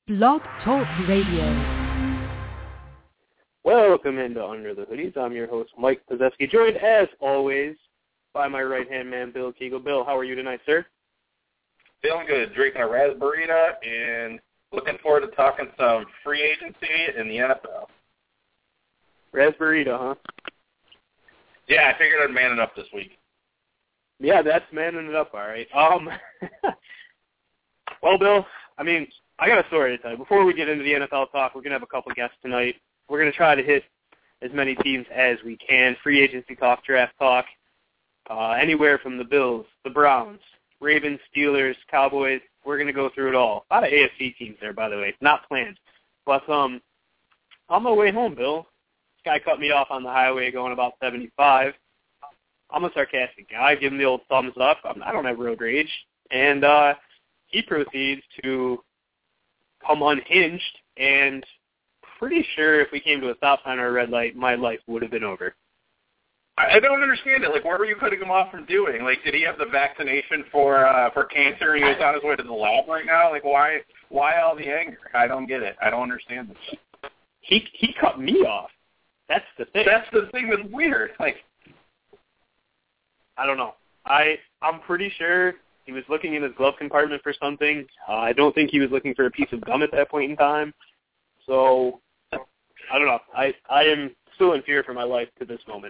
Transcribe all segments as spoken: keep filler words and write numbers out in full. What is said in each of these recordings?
Blog Talk Radio. Welcome into Under the Hoodies. I'm your host, Mike Pozeski, joined as always by my right-hand man, Bill Kegel. Bill, how are you tonight, sir? Feeling good. Drinking a raspberry and looking forward to talking some free agency in the N F L. Raspberry, huh? Yeah, I figured I'd man it up this week. Yeah, that's manning it up, all right. Um, well, Bill, I mean, I got a story to tell you. Before we get into the N F L talk, we're going to have a couple guests tonight. We're going to try to hit as many teams as we can. Free agency talk, draft talk, uh, anywhere from the Bills, the Browns, Ravens, Steelers, Cowboys. We're going to go through it all. A lot of A F C teams there, by the way. Not planned. But um, on my way home, Bill, this guy cut me off on the highway going about seventy-five. I'm a sarcastic guy. I give him the old thumbs up. I'm, I don't have road rage. And uh, he proceeds to come unhinged, and pretty sure if we came to a stop sign or a red light, my life would have been over. I don't understand it. Like, what were you cutting him off from doing? Like, did he have the vaccination for uh, for cancer and he was on his way to the lab right now? Like, why why all the anger? I don't get it. I don't understand this. He he cut me off. That's the thing. That's the thing that's weird. Like, I don't know. I I'm pretty sure he was looking in his glove compartment for something. Uh, I don't think he was looking for a piece of gum at that point in time. So, I don't know. I, I am still in fear for my life to this moment.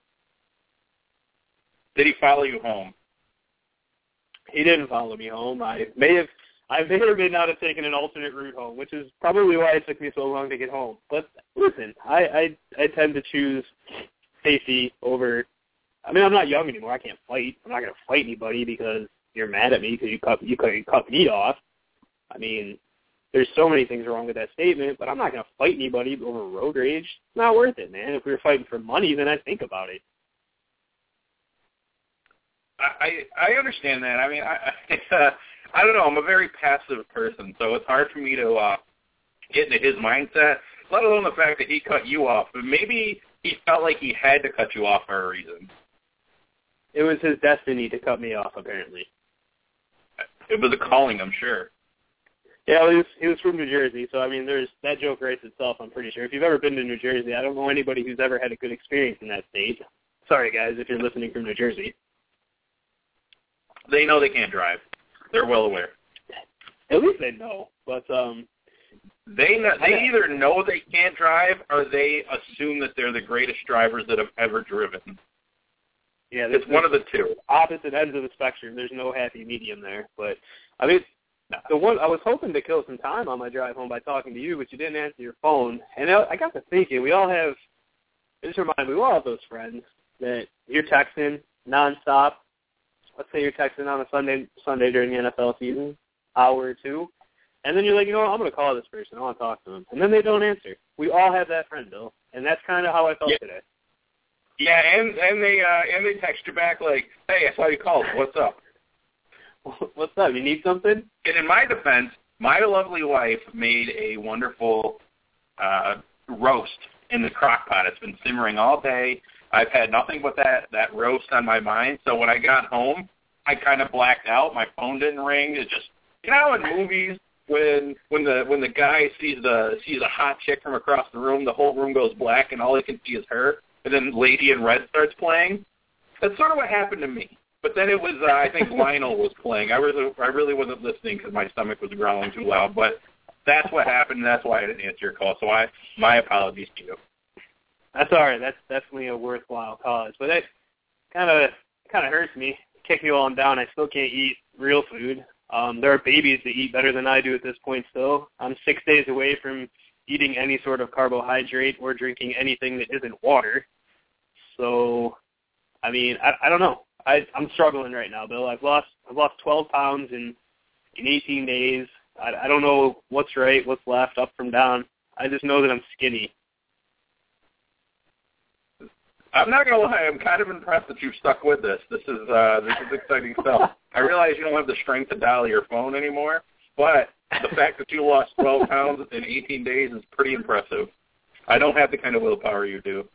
Did he follow you home? He didn't follow me home. I may have, I may or may not have taken an alternate route home, which is probably why it took me so long to get home. But listen, I, I, I tend to choose safety over. I mean, I'm not young anymore. I can't fight. I'm not going to fight anybody because you're mad at me because you cut you cut you cut me off. I mean, there's so many things wrong with that statement, but I'm not going to fight anybody over road rage. It's not worth it, man. If we were fighting for money, then I'd think about it. I I understand that. I mean, I I, uh, I don't know. I'm a very passive person, so it's hard for me to uh, get into his mindset, let alone the fact that he cut you off. But maybe he felt like he had to cut you off for a reason. It was his destiny to cut me off, apparently. It was a calling, I'm sure. Yeah, he was, he was from New Jersey, so, I mean, there's that joke writes itself, I'm pretty sure. If you've ever been to New Jersey, I don't know anybody who's ever had a good experience in that state. Sorry, guys, if you're listening from New Jersey. They know they can't drive. They're well aware. At least they know, but... um, They know, they either know they can't drive or they assume that they're the greatest drivers that have ever driven. Yeah, it's one of the two. Opposite ends of the spectrum. There's no happy medium there. But, I mean, the one I was hoping to kill some time on my drive home by talking to you, but you didn't answer your phone. And I got to thinking, we all have, it just reminded me, we all have those friends that you're texting nonstop. Let's say you're texting on a Sunday Sunday during the N F L season, hour or two. And then you're like, you know what, I'm going to call this person. I want to talk to them. And then they don't answer. We all have that friend, Bill. And that's kind of how I felt yeah. today. Yeah, and and they uh, and they text you back like, "Hey, I saw you called. What's up?" What's up? You need something? And in my defense, my lovely wife made a wonderful uh, roast in the crock pot. It's been simmering all day. I've had nothing but that that roast on my mind. So when I got home, I kind of blacked out. My phone didn't ring. It just, you know, in movies when when the when the guy sees the sees a hot chick from across the room, the whole room goes black and all he can see is her. And then Lady in Red starts playing. That's sort of what happened to me. But then it was, uh, I think Lionel was playing. I really, I really wasn't listening because my stomach was growling too loud. But that's what happened, and that's why I didn't answer your call. So I, my apologies to you. That's all right. That's definitely a worthwhile cause. But that kind of kind of hurts me. Kick you all down. I still can't eat real food. Um, there are babies that eat better than I do at this point still. I'm six days away from eating any sort of carbohydrate or drinking anything that isn't water. So, I mean, I, I don't know. I, I'm struggling right now, Bill. I've lost I've lost twelve pounds in in eighteen days. I, I don't know what's right, what's left, up from down. I just know that I'm skinny. I'm not gonna lie. I'm kind of impressed that you've stuck with this. This is uh, this is exciting stuff. I realize you don't have the strength to dial your phone anymore, but the fact that you lost twelve pounds in eighteen days is pretty impressive. I don't have the kind of willpower you do.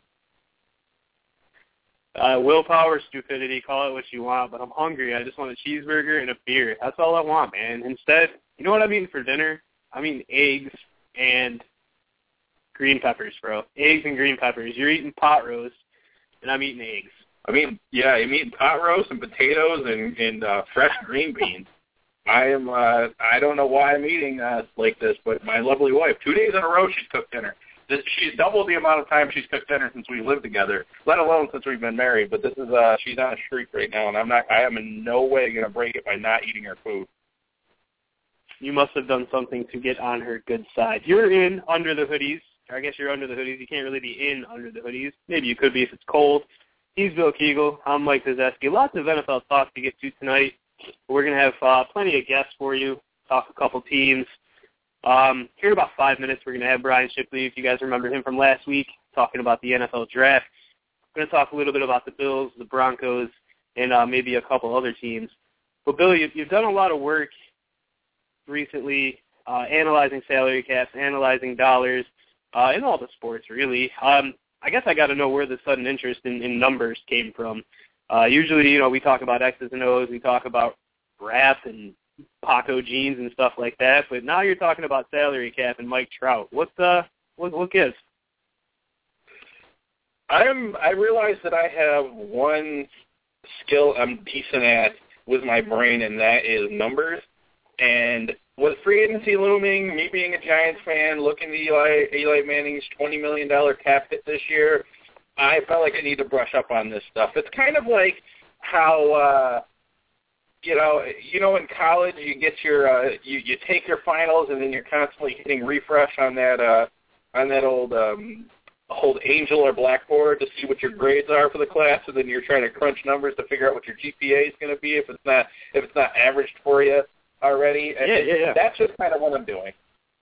Uh, willpower, stupidity, call it what you want, but I'm hungry. I just want a cheeseburger and a beer. That's all I want, man. Instead, you know what I'm eating for dinner? I mean eggs and green peppers, bro. Eggs and green peppers. You're eating pot roast, and I'm eating eggs. I mean, yeah, I'm eating pot roast and potatoes and, and uh, fresh green beans. I am, uh, I don't know why I'm eating uh, like this, but my lovely wife, two days in a row she's cooked dinner. This, she's doubled the amount of time she's cooked dinner since we lived together, let alone since we've been married. But this is, uh, she's on a streak right now, and I'm not, I am in no way going to break it by not eating her food. You must have done something to get on her good side. You're in under the hoodies. I guess you're under the hoodies. You can't really be in under the hoodies. Maybe you could be if it's cold. He's Bill Kegel. I'm Mike Zazeski. Lots of N F L talk to get to tonight. We're going to have uh, plenty of guests for you, talk a couple teams. Um, here in about five minutes, we're going to have Brian Shipley, if you guys remember him from last week, talking about the N F L draft. We're going to talk a little bit about the Bills, the Broncos, and uh, maybe a couple other teams. But, Bill, you've, you've done a lot of work recently uh, analyzing salary caps, analyzing dollars, uh, in all the sports, really. Um, I guess I got to know where the sudden interest in, in numbers came from. Uh, usually, you know, we talk about X's and O's, we talk about rap and Paco jeans and stuff like that, but now you're talking about salary cap and Mike Trout. What's uh, what what gives? I'm. I realize that I have one skill I'm decent at with my brain, and that is numbers. And with free agency looming, me being a Giants fan, looking at Eli, Eli Manning's twenty million dollars cap hit this year, I felt like I need to brush up on this stuff. It's kind of like how, uh, you know, you know, in college you get your, uh, you you take your finals and then you're constantly hitting refresh on that, uh, on that old, um, old Angel or Blackboard to see what your grades are for the class, and then you're trying to crunch numbers to figure out what your G P A is going to be if it's not if it's not averaged for you already. Yeah, yeah, yeah. That's just kind of what I'm doing.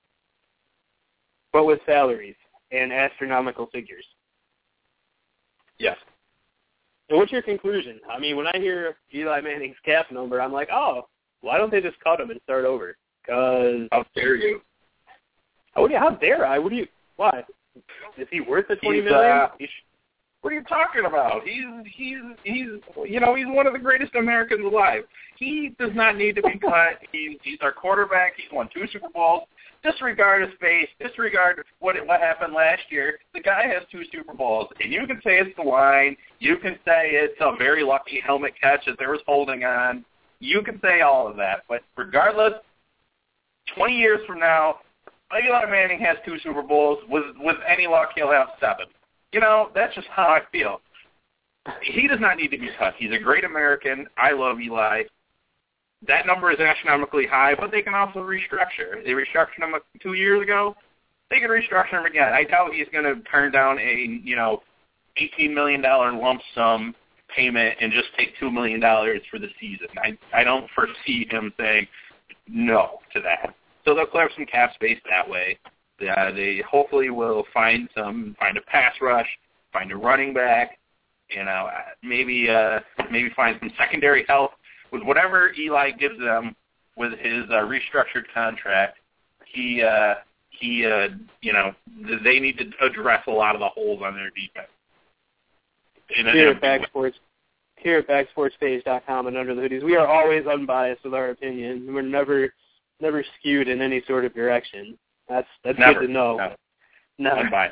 But with salaries and astronomical figures. Yes. So what's your conclusion? I mean, when I hear Eli Manning's cap number, I'm like, oh, why don't they just cut him and start over? Because how dare you? How, how dare I? What do you? Why? Is he worth the twenty he's, million? Uh, what are you talking about? He's he's he's you know he's one of the greatest Americans alive. He does not need to be cut. He's he's our quarterback. He's won two Super Bowls. Disregard his face. Disregard what what happened last year. The guy has two Super Bowls, and you can say it's the line. You can say it's a very lucky helmet catch that there was holding on. You can say all of that, but regardless, twenty years from now, Eli Manning has two Super Bowls. With with any luck, he'll have seven. You know, that's just how I feel. He does not need to be cut. He's a great American. I love Eli. That number is astronomically high, but they can also restructure. They restructured him two years ago. They can restructure him again. I doubt he's going to turn down a, you know, eighteen million dollars lump sum payment and just take two million dollars for the season. I, I don't foresee him saying no to that. So they'll clear up some cap space that way. Uh, they hopefully will find some, find a pass rush, find a running back, you know, maybe uh, maybe find some secondary help. With whatever Eli gives them with his uh, restructured contract, he, uh, he, uh, you know, they need to address a lot of the holes on their defense. In a, here, at Back Sports, here at back sports page dot com and Under the Hoodies, we are always unbiased with our opinions. We're never, never skewed in any sort of direction. That's that's never, good to know. No. Never. Unbiased.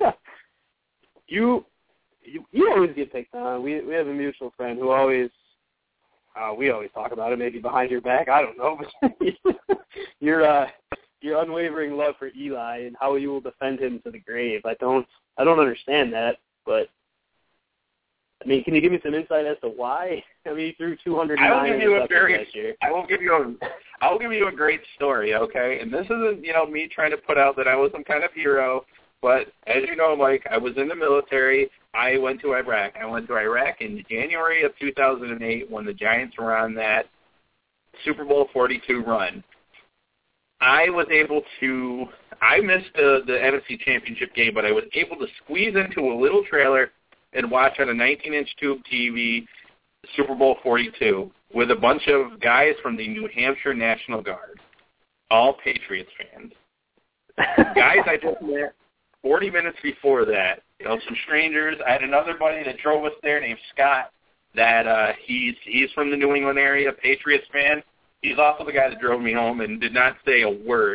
you, you, you always get picked on. We we have a mutual friend who always. Uh, we always talk about it, maybe behind your back. I don't know, but your uh, your unwavering love for Eli and how you will defend him to the grave. I don't, I don't understand that. But I mean, can you give me some insight as to why? I mean, he threw two hundred nine I will give you a very, last year. I will give you a, I will give you a great story, okay? And this isn't, you know, me trying to put out that I was some kind of hero. But as you know, Mike, I was in the military. I went to Iraq. I went to Iraq in January of two thousand eight when the Giants were on that Super Bowl forty-two run. I was able to – I missed the, the N F C Championship game, but I was able to squeeze into a little trailer and watch on a nineteen inch tube T V Super Bowl forty-two with a bunch of guys from the New Hampshire National Guard, all Patriots fans. Guys I just met forty minutes before that. You know, some strangers. I had another buddy that drove us there named Scott that uh, he's he's from the New England area, Patriots fan. He's also the guy that drove me home and did not say a word.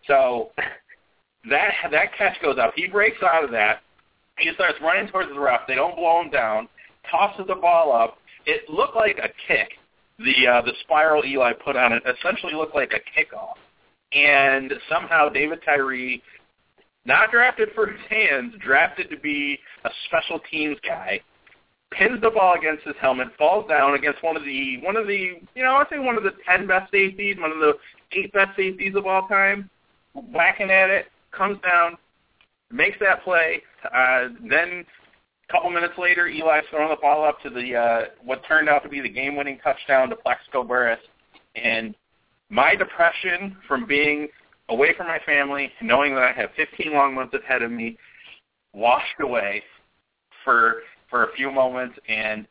So that that catch goes up. He breaks out of that. He starts running towards the ref. They don't blow him down. Tosses the ball up. It looked like a kick. The uh, the spiral Eli put on it essentially looked like a kickoff. And somehow David Tyree, not drafted for his hands, drafted to be a special teams guy, pins the ball against his helmet, falls down against one of the one of the you know I'd say one of the ten best safeties, one of the eight best safeties of all time, whacking at it, comes down, makes that play. Uh, then a couple minutes later, Eli's throwing the ball up to the uh, what turned out to be the game-winning touchdown to Plaxico Burress. And my depression from being away from my family, knowing that I have fifteen long months ahead of me, washed away for for a few moments, and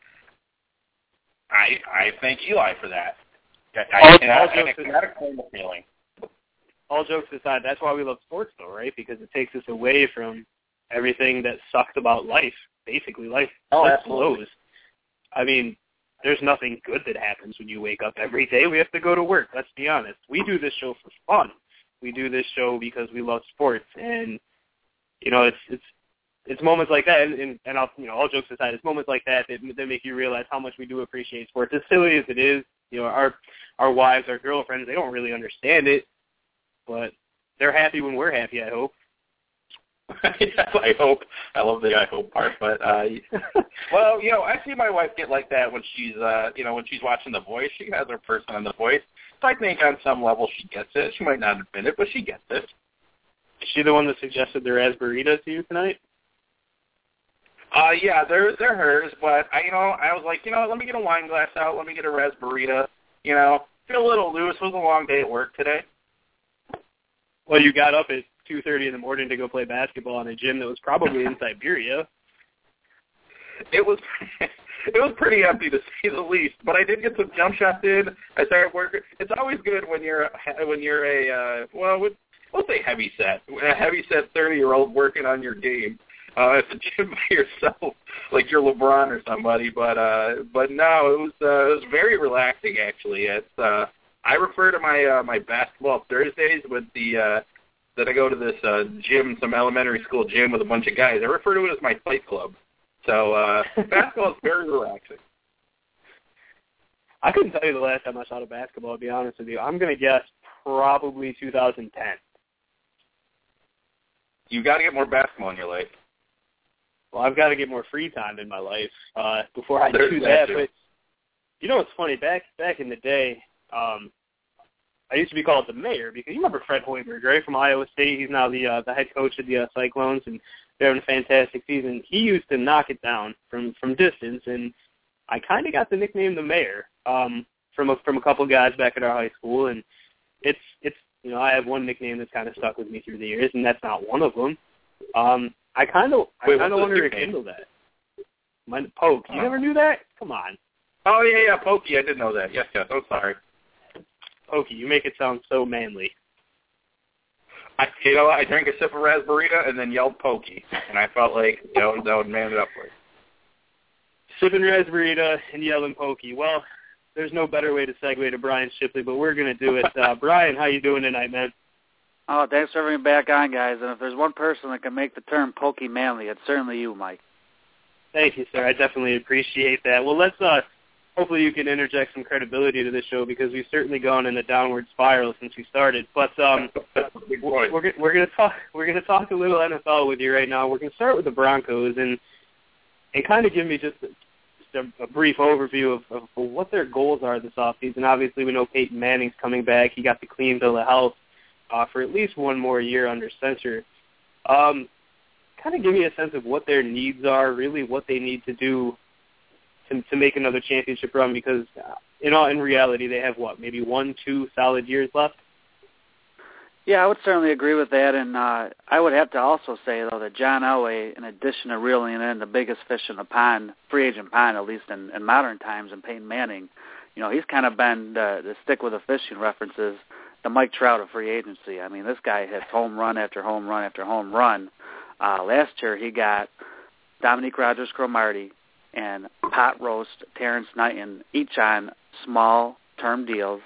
I I thank Eli for that. I, all, and all I, jokes and aside, a cool feeling. all jokes aside, that's why we love sports, though, right? Because it takes us away from everything that sucks about life. Basically, life, Oh, life absolutely. blows. I mean, there's nothing good that happens when you wake up every day. We have to go to work. Let's be honest. We do this show for fun. We do this show because we love sports, and you know, it's it's it's moments like that, and, and, and I'll, you know, all jokes aside, it's moments like that, that that make you realize how much we do appreciate sports. As silly as it is, you know, our our wives, our girlfriends, they don't really understand it, but they're happy when we're happy, I hope. Yes, I hope. I love the I hope part, but uh, well, you know, I see my wife get like that when she's, uh, you know, when she's watching The Voice. She has her person on The Voice, so I think on some level she gets it. She might not admit it, but she gets it. Is she the one that suggested the raspberries to you tonight? Uh, yeah, they're they're hers, but I, you know, I was like, you know, let me get a wine glass out, let me get a raspberry. You know, feel a little loose. It was a long day at work today. Well, you got up at two thirty in the morning to go play basketball in a gym that was probably in Siberia. It was it was pretty empty to say the least, but I did get some jump shots in. I started working. It's always good when you're when you're a uh, well, we'll say heavy set, a heavy set thirty year old working on your game. Uh, at the gym by yourself, like you're LeBron or somebody. But uh, but no, it was uh, it was very relaxing actually. It's uh, I refer to my uh, my basketball Thursdays with the uh, that I go to this uh, gym, some elementary school gym with a bunch of guys. I refer to it as my fight club. So uh, basketball is very relaxing. I couldn't tell you the last time I shot a basketball, to be honest with you. I'm going to guess probably two thousand ten. You got to get more basketball in your life. Well, I've got to get more free time in my life uh, before I There's do that that. too. But you know what's funny? Back back in the day, um, I used to be called the mayor because you remember Fred Hoiberg, right, from Iowa State. He's now the uh, the head coach of the uh, Cyclones, and they're having a fantastic season. He used to knock it down from, from distance, and I kind of got the nickname the mayor um, from a, from a couple guys back at our high school. And it's it's you know I have one nickname that's kind of stuck with me through the years, and that's not one of them. Um, I kind of I Wait, kind of what's wanted the to nickname? rekindle that. My Poke, you Oh. never knew that? Come on. Oh yeah, yeah, Pokey. I did know that. Yes, yes. I'm sorry. Pokey, you make it sound so manly. I, you know, I drank a sip of raspberry and then yelled Pokey, and I felt like you know that would man it up for you. Sipping Raspberita and yelling Pokey. Well, there's no better way to segue to Brian Shipley, but we're going to do it. Uh, Brian, how you doing tonight, man? Oh, thanks for having me back on, guys. And if there's one person that can make the term pokey manly, it's certainly you, Mike. Thank you, sir. I definitely appreciate that. Well, let's uh, hopefully you can interject some credibility to this show because we've certainly gone in a downward spiral since we started. But um, Big boy. we're we're going to talk we're going to talk a little N F L with you right now. We're going to start with the Broncos and and kind of give me just a, just a, a brief overview of, of what their goals are this offseason. Obviously, we know Peyton Manning's coming back. He got the clean bill of health uh, for at least one more year under censure. Um, kind of give me a sense of what their needs are, really what they need to do to, to make another championship run because, uh, in all, in reality, they have, what, maybe one, two solid years left? Yeah, I would certainly agree with that, and uh, I would have to also say, though, that John Elway, in addition to reeling in the biggest fish in the pond, free agent pond, at least in, in modern times, and Peyton Manning, you know, he's kind of been the, the stick with the fishing references, the Mike Trout of free agency. I mean, this guy hits home run after home run after home run. Uh, last year, he got Dominique Rodgers-Cromartie and Pot Roast Terrence Knighton, each on small-term deals.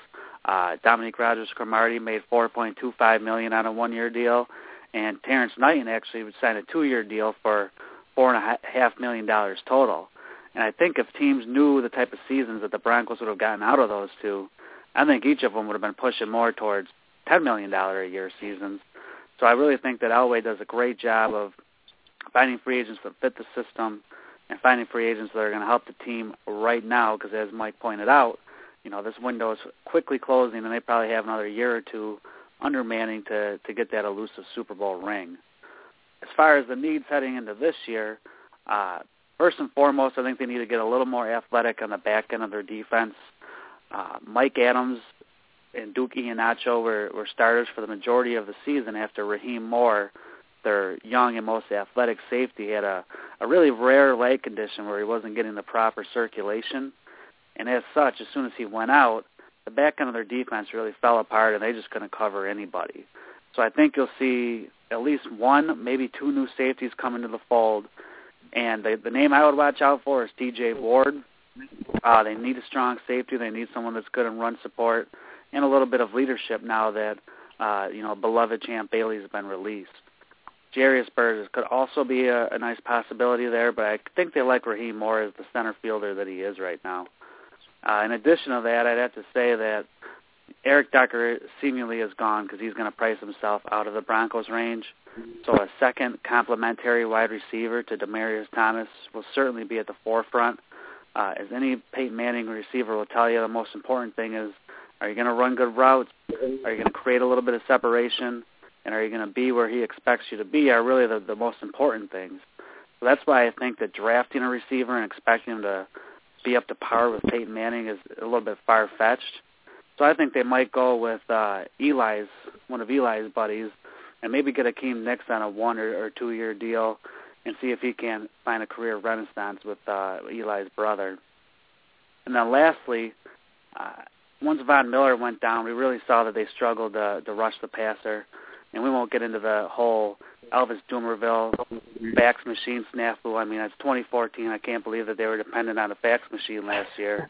Uh, Dominique Rodgers-Cromartie made four point two five million dollars on a one-year deal, and Terrence Knighton actually would sign a two-year deal for four and a half million dollars total. And I think if teams knew the type of seasons that the Broncos would have gotten out of those two, I think each of them would have been pushing more towards ten million dollars a year seasons. So I really think that Elway does a great job of finding free agents that fit the system and finding free agents that are going to help the team right now, because as Mike pointed out, you know, this window is quickly closing, and they probably have another year or two undermanning to, to get that elusive Super Bowl ring. As far as the needs heading into this year, uh, first and foremost, I think they need to get a little more athletic on the back end of their defense. Uh, Mike Adams and Duke Iheanacho were, were starters for the majority of the season after Raheem Moore, their young and most athletic safety, had a, a really rare leg condition where he wasn't getting the proper circulation. And as such, as soon as he went out, the back end of their defense really fell apart, and they just couldn't cover anybody. So I think you'll see at least one, maybe two new safeties come into the fold. And the, the name I would watch out for is T J Ward. Uh, they need a strong safety. They need someone that's good in run support and a little bit of leadership now that, uh, you know, beloved Champ Bailey's been released. Jarius Burgess could also be a, a nice possibility there, but I think they like Raheem Moore as the center fielder that he is right now. Uh, in addition to that, I'd have to say that Eric Decker seemingly is gone because he's going to price himself out of the Broncos' range. So a second complementary wide receiver to Demaryius Thomas will certainly be at the forefront. Uh, as any Peyton Manning receiver will tell you, the most important thing is, are you going to run good routes? Are you going to create a little bit of separation? And are you going to be where he expects you to be are really the, the most important things. So that's why I think that drafting a receiver and expecting him to be up to par with Peyton Manning is a little bit far-fetched. So I think they might go with uh, Eli's, one of Eli's buddies, and maybe get Akeem Nicks on a one or, or two-year deal and see if he can find a career renaissance with uh, Eli's brother. And then lastly, uh, once Von Miller went down, we really saw that they struggled to, to rush the passer. And we won't get into the whole Elvis Dumerville fax machine snafu. I mean, it's twenty fourteen. I can't believe that they were dependent on a fax machine last year.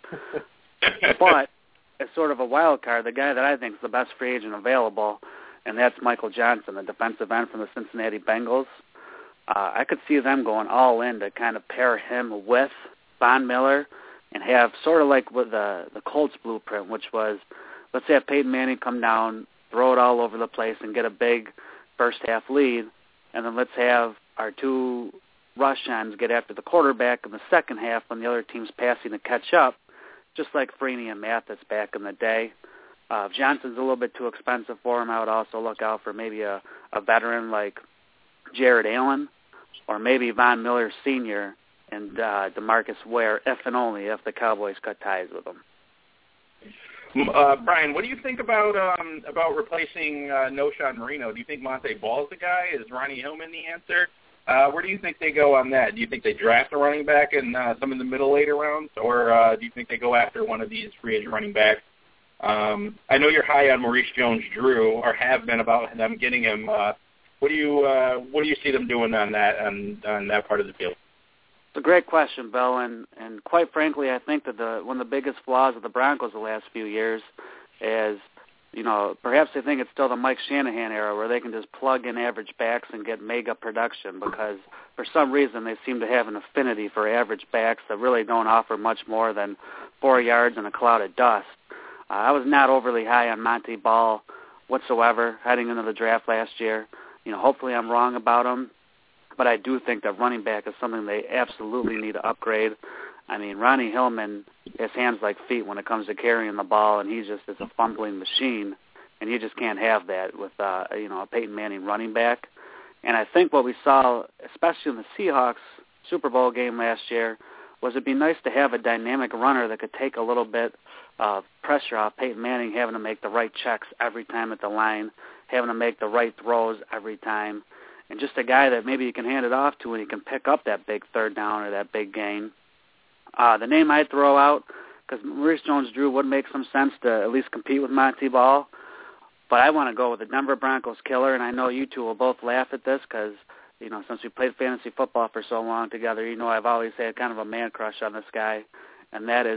But as sort of a wild card, the guy that I think is the best free agent available, and that's Michael Johnson, the defensive end from the Cincinnati Bengals. Uh, I could see them going all in to kind of pair him with Von Miller and have sort of like with the, the Colts blueprint, which was, let's have Peyton Manning come down, throw it all over the place and get a big first-half lead, and then let's have our two rush ends get after the quarterback in the second half when the other team's passing to catch up, just like Freeney and Mathis back in the day. Uh, if Johnson's a little bit too expensive for him, I would also look out for maybe a, a veteran like Jared Allen or maybe Von Miller Senior and uh, DeMarcus Ware, if and only if the Cowboys cut ties with him. Uh, Brian, what do you think about um, about replacing uh, Noshawn Marino? Do you think Monte Ball's the guy? Is Ronnie Hillman the answer? Uh, where do you think they go on that? Do you think they draft a running back in uh, some of the middle later rounds, or uh, do you think they go after one of these free agent running backs? Um, I know you're high on Maurice Jones-Drew, or have been about them getting him. Uh, what do you uh, what do you see them doing on that on, on that part of the field? It's a great question, Bill, and, and quite frankly, I think that the one of the biggest flaws of the Broncos the last few years is, you know, perhaps they think it's still the Mike Shanahan era where they can just plug in average backs and get mega production because for some reason they seem to have an affinity for average backs that really don't offer much more than four yards and a cloud of dust. Uh, I was not overly high on Monte Ball whatsoever heading into the draft last year. You know, hopefully I'm wrong about him. But I do think that running back is something they absolutely need to upgrade. I mean, Ronnie Hillman has hands like feet when it comes to carrying the ball, and he just is a fumbling machine, and you just can't have that with, uh, you know, a Peyton Manning running back. And I think what we saw, especially in the Seahawks Super Bowl game last year, was it'd be nice to have a dynamic runner that could take a little bit of pressure off Peyton Manning having to make the right checks every time at the line, having to make the right throws every time. And just a guy that maybe you can hand it off to and he can pick up that big third down or that big gain. Uh, the name I'd throw out, because Maurice Jones-Drew would make some sense to at least compete with Monte Ball, but I want to go with the Denver Broncos killer, and I know you two will both laugh at this because, you know, since we played fantasy football for so long together, you know I've always had kind of a man crush on this guy, and that is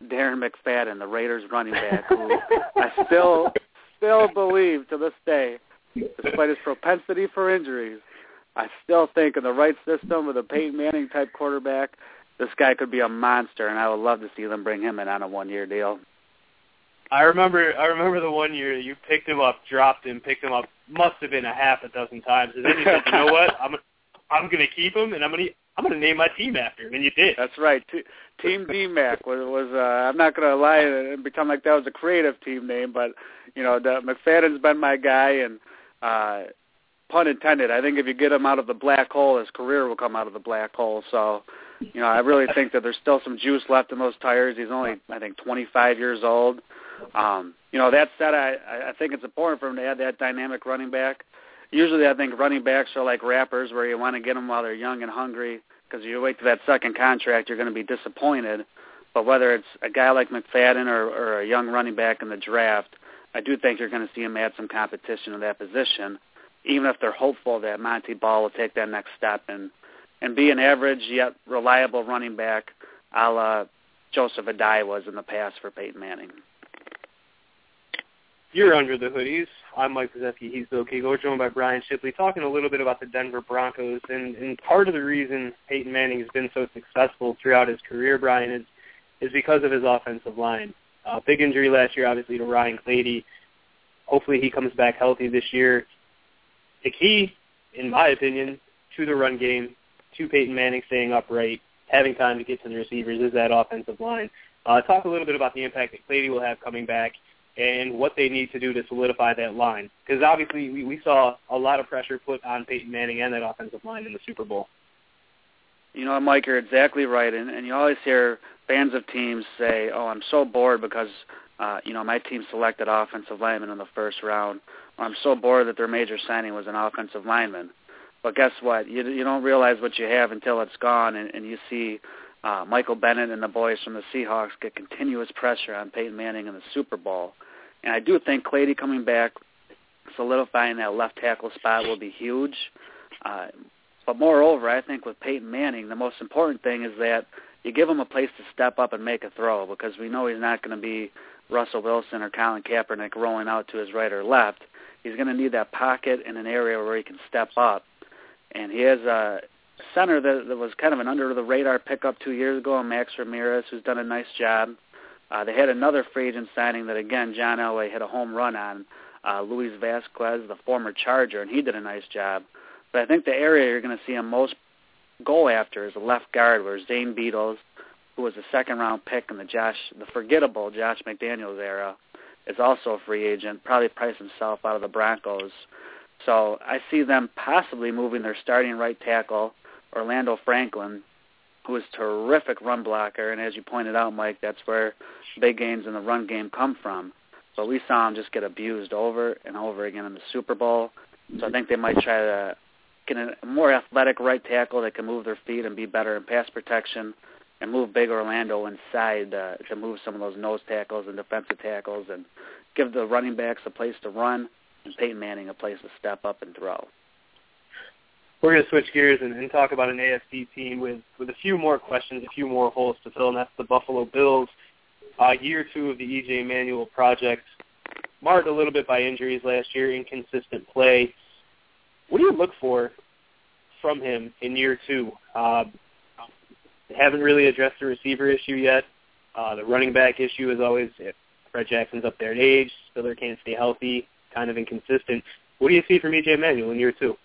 Darren McFadden, the Raiders running back, who I still still believe to this day, despite his propensity for injuries, I still think in the right system with a Peyton Manning-type quarterback, this guy could be a monster, and I would love to see them bring him in on a one-year deal. I remember I remember the one year you picked him up, dropped him, picked him up, must have been a half a dozen times, and then you said, you know what, I'm I'm going to keep him, and I'm going to I'm going to name my team after him, and you did. That's right. T- team D MAC was, was uh, I'm not going to lie and pretend like that was a creative team name, but, you know, the, McFadden's been my guy, and uh, pun intended, I think if you get him out of the black hole, his career will come out of the black hole. So, you know, I really think that there's still some juice left in those tires. He's only, I think, twenty-five years old. Um, you know, that said, I, I think it's important for him to add that dynamic running back. Usually I think running backs are like rappers where you want to get them while they're young and hungry, because if you wait to that second contract, you're going to be disappointed. But whether it's a guy like McFadden or, or a young running back in the draft, I do think you're going to see him add some competition in that position, even if they're hopeful that Monty Ball will take that next step and, and be an average yet reliable running back a la Joseph Adai was in the past for Peyton Manning. You're Under the Hoodies. I'm Mike Pazewski. He's Bill Keegle. We're joined by Brian Shipley, talking a little bit about the Denver Broncos. And, and part of the reason Peyton Manning has been so successful throughout his career, Brian, is, is because of his offensive line. Uh, big injury last year, obviously, to Ryan Clady. Hopefully he comes back healthy this year. The key, in my opinion, to the run game, to Peyton Manning staying upright, having time to get to the receivers, is that offensive line. Uh, talk a little bit about the impact that Clady will have coming back and what they need to do to solidify that line. Because obviously we, we saw a lot of pressure put on Peyton Manning and that offensive line in the Super Bowl. You know, Mike, you're exactly right. And, and you always hear fans of teams say, oh, I'm so bored because, uh, you know, my team selected offensive linemen in the first round. Or I'm so bored that their major signing was an offensive lineman. But guess what? You, you don't realize what you have until it's gone, and, and you see uh, Michael Bennett and the boys from the Seahawks get continuous pressure on Peyton Manning in the Super Bowl. And I do think Clady coming back, solidifying that left tackle spot will be huge. Uh, but moreover, I think with Peyton Manning, the most important thing is that you give him a place to step up and make a throw, because we know he's not going to be Russell Wilson or Colin Kaepernick rolling out to his right or left. He's going to need that pocket in an area where he can step up. And he has a center that, that was kind of an under-the-radar pickup two years ago, Max Ramirez, who's done a nice job. Uh, they had another free agent signing that, again, John Elway hit a home run on, uh, Luis Vasquez, the former Charger, and he did a nice job. But I think the area you're going to see him most go after is the left guard, where Zane Beadles, who was a second-round pick in the Josh, the forgettable Josh McDaniels era, is also a free agent, probably priced himself out of the Broncos. So I see them possibly moving their starting right tackle, Orlando Franklin, who is a terrific run blocker, and as you pointed out, Mike, that's where big gains in the run game come from. But we saw him just get abused over and over again in the Super Bowl. So I think they might try to get a more athletic right tackle that can move their feet and be better in pass protection, and move big Orlando inside uh, to move some of those nose tackles and defensive tackles, and give the running backs a place to run and Peyton Manning a place to step up and throw. We're going to switch gears and, and talk about an A F C team with, with a few more questions, a few more holes to fill, and that's the Buffalo Bills. Uh, year two of the E J Manuel project, marred a little bit by injuries last year, inconsistent play. What do you look for from him in year two? Uh, they haven't really addressed the receiver issue yet. Uh, the running back issue is always if Fred Jackson's up there in age, Spiller can't stay healthy, kind of inconsistent. What do you see from E J Manuel in year two?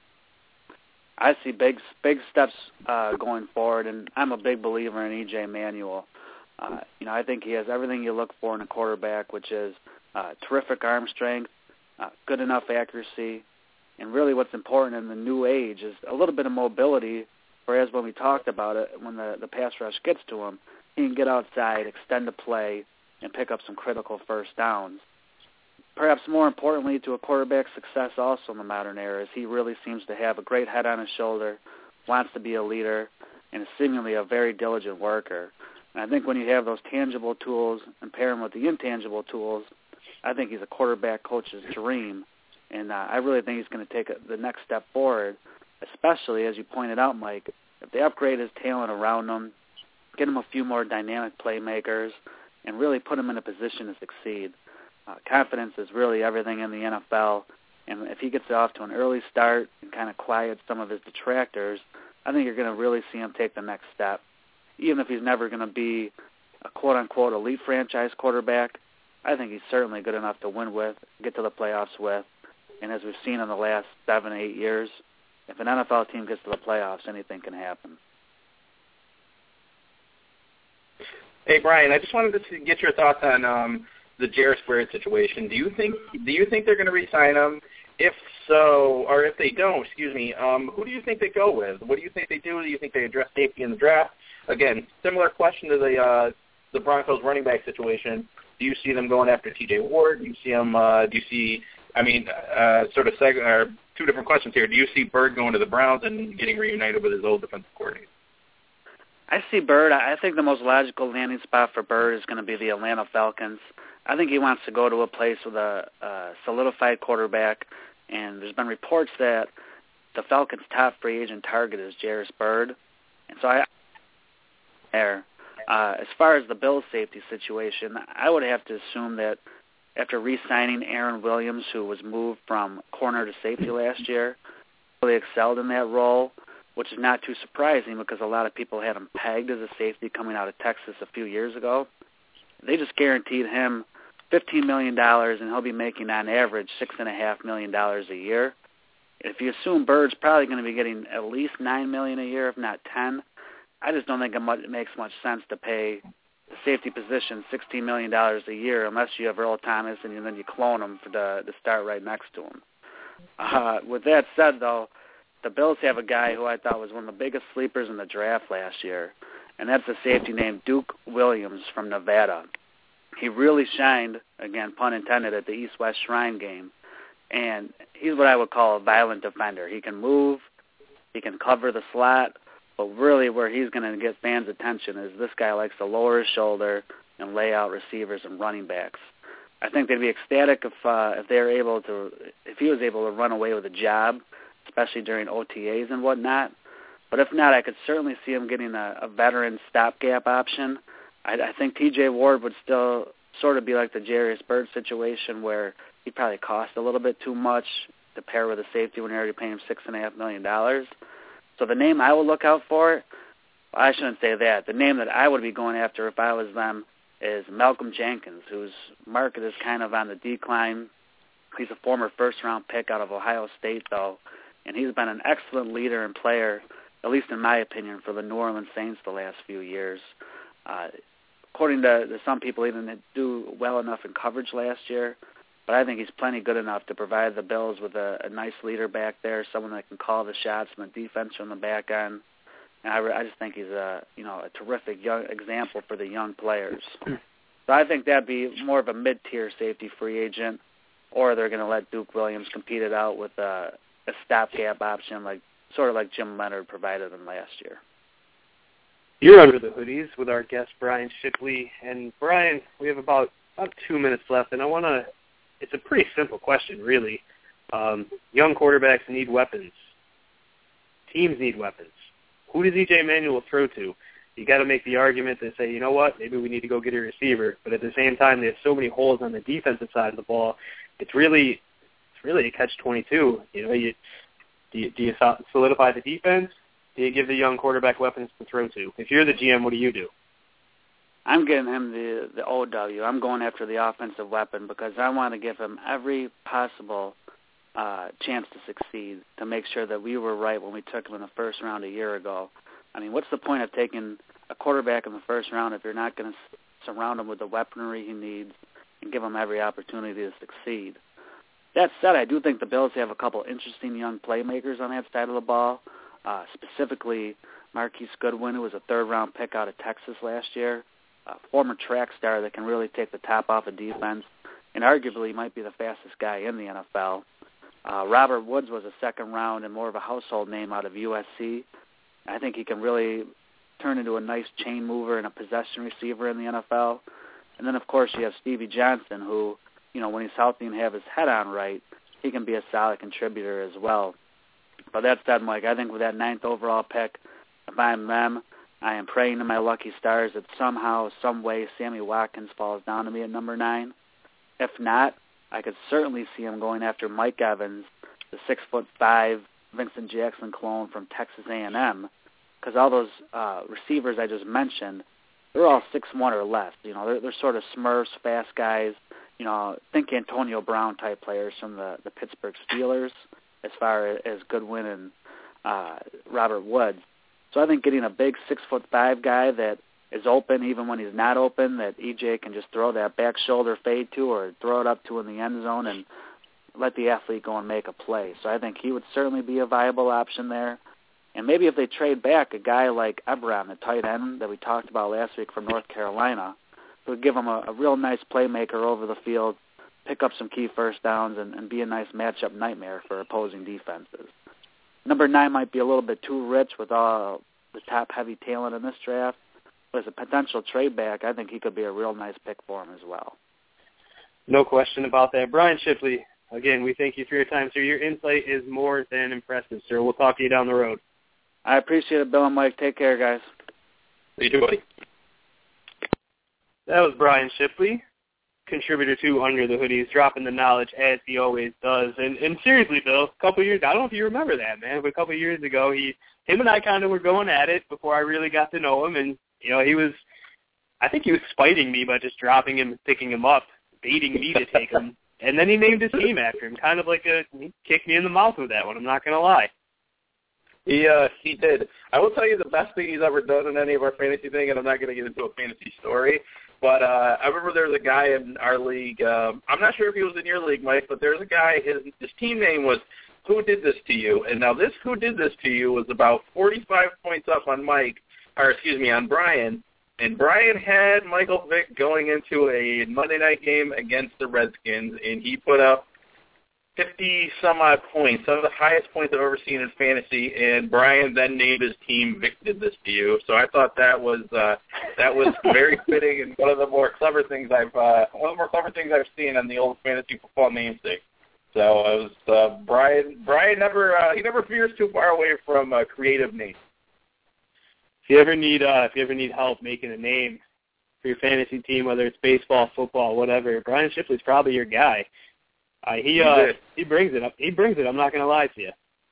I see big big steps uh, going forward, and I'm a big believer in E J Manuel. Uh, you know, I think he has everything you look for in a quarterback, which is uh, terrific arm strength, uh, good enough accuracy, and really what's important in the new age is a little bit of mobility, whereas when we talked about it, when the, the pass rush gets to him, he can get outside, extend the play, and pick up some critical first downs. Perhaps more importantly to a quarterback's success also in the modern era is he really seems to have a great head on his shoulder, wants to be a leader, and is seemingly a very diligent worker. And I think when you have those tangible tools and pair them with the intangible tools, I think he's a quarterback coach's dream. And uh, I really think he's going to take a, the next step forward, especially, as you pointed out, Mike, if they upgrade his talent around him, get him a few more dynamic playmakers, and really put him in a position to succeed. Uh, confidence is really everything in the N F L, and if he gets off to an early start and kind of quiets some of his detractors, I think you're going to really see him take the next step. Even if he's never going to be a quote-unquote elite franchise quarterback, I think he's certainly good enough to win with, get to the playoffs with, and as we've seen in the last seven, eight years, if an N F L team gets to the playoffs, anything can happen. Hey, Brian, I just wanted to get your thoughts on um, the Jairus Byrd situation. Do you think do you think they're going to re-sign him? If so, or if they don't, excuse me, um, who do you think they go with? What do you think they do? Do you think they address safety in the draft? Again, similar question to the uh, the Broncos running back situation. Do you see them going after T J Ward? Do you see them? Uh, do you see? I mean, uh, sort of seg- or two different questions here. Do you see Byrd going to the Browns and getting reunited with his old defensive coordinator? I see Byrd. I think the most logical landing spot for Byrd is going to be the Atlanta Falcons. I think he wants to go to a place with a, a solidified quarterback, and there's been reports that the Falcons' top free agent target is Jairus Byrd, and so I there. Uh, as far as the Bills' safety situation, I would have to assume that after re-signing Aaron Williams, who was moved from corner to safety last year, really excelled in that role, which is not too surprising because a lot of people had him pegged as a safety coming out of Texas a few years ago. They just guaranteed him fifteen million dollars, and he'll be making on average six point five million dollars a year. If you assume Bird's probably going to be getting at least nine million dollars a year, if not ten, I just don't think it makes much sense to pay the safety position sixteen million dollars a year unless you have Earl Thomas and then you clone him for the, to start right next to him. Uh, with that said, though, the Bills have a guy who I thought was one of the biggest sleepers in the draft last year, and that's a safety named Duke Williams from Nevada. He really shined, again, pun intended, at the East-West Shrine game, and he's what I would call a violent defender. He can move, he can cover the slot, but really where he's going to get fans' attention is this guy likes to lower his shoulder and lay out receivers and running backs. I think they'd be ecstatic if uh, if they were able to, if he was able to run away with a job, especially during O T As and whatnot. But if not, I could certainly see him getting a, a veteran stopgap option. I, I think T J Ward would still sort of be like the Jairus Byrd situation where he'd probably cost a little bit too much to pair with a safety when you're already paying him six point five million dollars. So the name I would look out for, well, I shouldn't say that. The name that I would be going after if I was them is Malcolm Jenkins, whose market is kind of on the decline. He's a former first-round pick out of Ohio State, though, and he's been an excellent leader and player, at least in my opinion, for the New Orleans Saints the last few years. Uh, according to, to some people, he didn't do well enough in coverage last year, but I think he's plenty good enough to provide the Bills with a, a nice leader back there, someone that can call the shots from the defense from the back end. And I, I just think he's a you know a terrific young example for the young players. So I think that'd be more of a mid-tier safety free agent, or they're going to let Duke Williams compete it out with a, a stopgap option, like sort of like Jim Leonard provided them last year. You're under the hoodies with our guest Brian Shipley, and Brian, we have about about two minutes left, and I want to. It's a pretty simple question, really. Um, young quarterbacks need weapons. Teams need weapons. Who does E J Manuel throw to? You got to make the argument that say, you know what, maybe we need to go get a receiver. But at the same time, they have so many holes on the defensive side of the ball. It's really, it's really a catch twenty-two. You know, you do, you do you solidify the defense? Do you give the young quarterback weapons to throw to? If you're the G M, what do you do? I'm giving him the the O W. I'm going after the offensive weapon because I want to give him every possible uh, chance to succeed, to make sure that we were right when we took him in the first round a year ago. I mean, what's the point of taking a quarterback in the first round if you're not going to surround him with the weaponry he needs and give him every opportunity to succeed? That said, I do think the Bills have a couple interesting young playmakers on that side of the ball, uh, specifically Marquise Goodwin, who was a third-round pick out of Texas last year, a former track star that can really take the top off of defense and arguably might be the fastest guy in the N F L. Uh, Robert Woods was a second round and more of a household name out of U S C. I think he can really turn into a nice chain mover and a possession receiver in the N F L. And then, of course, you have Stevie Johnson, who, you know, when he's healthy and have his head on right, he can be a solid contributor as well. But that said, Mike, I think with that ninth overall pick, if I'm them, I am praying to my lucky stars that somehow, some way, Sammy Watkins falls down to me at number nine. If not, I could certainly see him going after Mike Evans, the six foot five Vincent Jackson clone from Texas A and M, because all those uh, receivers I just mentioned, they're all six one or less. You know, they're, they're sort of Smurfs, fast guys. You know, think Antonio Brown type players from the, the Pittsburgh Steelers, as far as Goodwin and uh, Robert Woods. So I think getting a big six foot five guy that is open even when he's not open, that E J can just throw that back shoulder fade to or throw it up to in the end zone and let the athlete go and make a play. So I think he would certainly be a viable option there. And maybe if they trade back a guy like Ebron, the tight end that we talked about last week from North Carolina, who would give him a, a real nice playmaker over the field, pick up some key first downs, and, and be a nice matchup nightmare for opposing defenses. Number nine might be a little bit too rich with all the top-heavy talent in this draft, but as a potential trade back, I think he could be a real nice pick for him as well. No question about that. Brian Shipley, again, we thank you for your time, sir. Your insight is more than impressive, sir. We'll talk to you down the road. I appreciate it, Bill and Mike. Take care, guys. You too, buddy. That was Brian Shipley, contributor to Under the Hoodies, dropping the knowledge as he always does. And, and seriously, Bill, a couple of years, I don't know if you remember that, man, but a couple of years ago, he, him and I kind of were going at it before I really got to know him. And, you know, he was, I think he was spiting me by just dropping him and picking him up, baiting me to take him. And then he named his team after him, kind of like a, he kicked me in the mouth with that one, I'm not going to lie. He uh, he did. I will tell you the best thing he's ever done in any of our fantasy thing, and I'm not going to get into a fantasy story, but uh, I remember there was a guy in our league. Um, I'm not sure if he was in your league, Mike, but there was a guy, his, his team name was Who Did This To You? And now this Who Did This To You was about forty-five points up on Mike, or excuse me, on Brian, and Brian had Michael Vick going into a Monday night game against the Redskins, and he put up fifty-some-odd points, some of the highest points I've ever seen in fantasy, and Brian then named his team Vic Did This To You. So I thought that was uh, that was very fitting and one of the more clever things I've uh, one of the more clever things I've seen on the old fantasy football namesake. So it was uh, Brian. Brian never uh, he never veers too far away from uh, creative names. If you ever need uh, if you ever need help making a name for your fantasy team, whether it's baseball, football, whatever, Brian Shipley's probably your guy. Uh, he uh, he brings it up. He brings it. I'm not going to lie to you.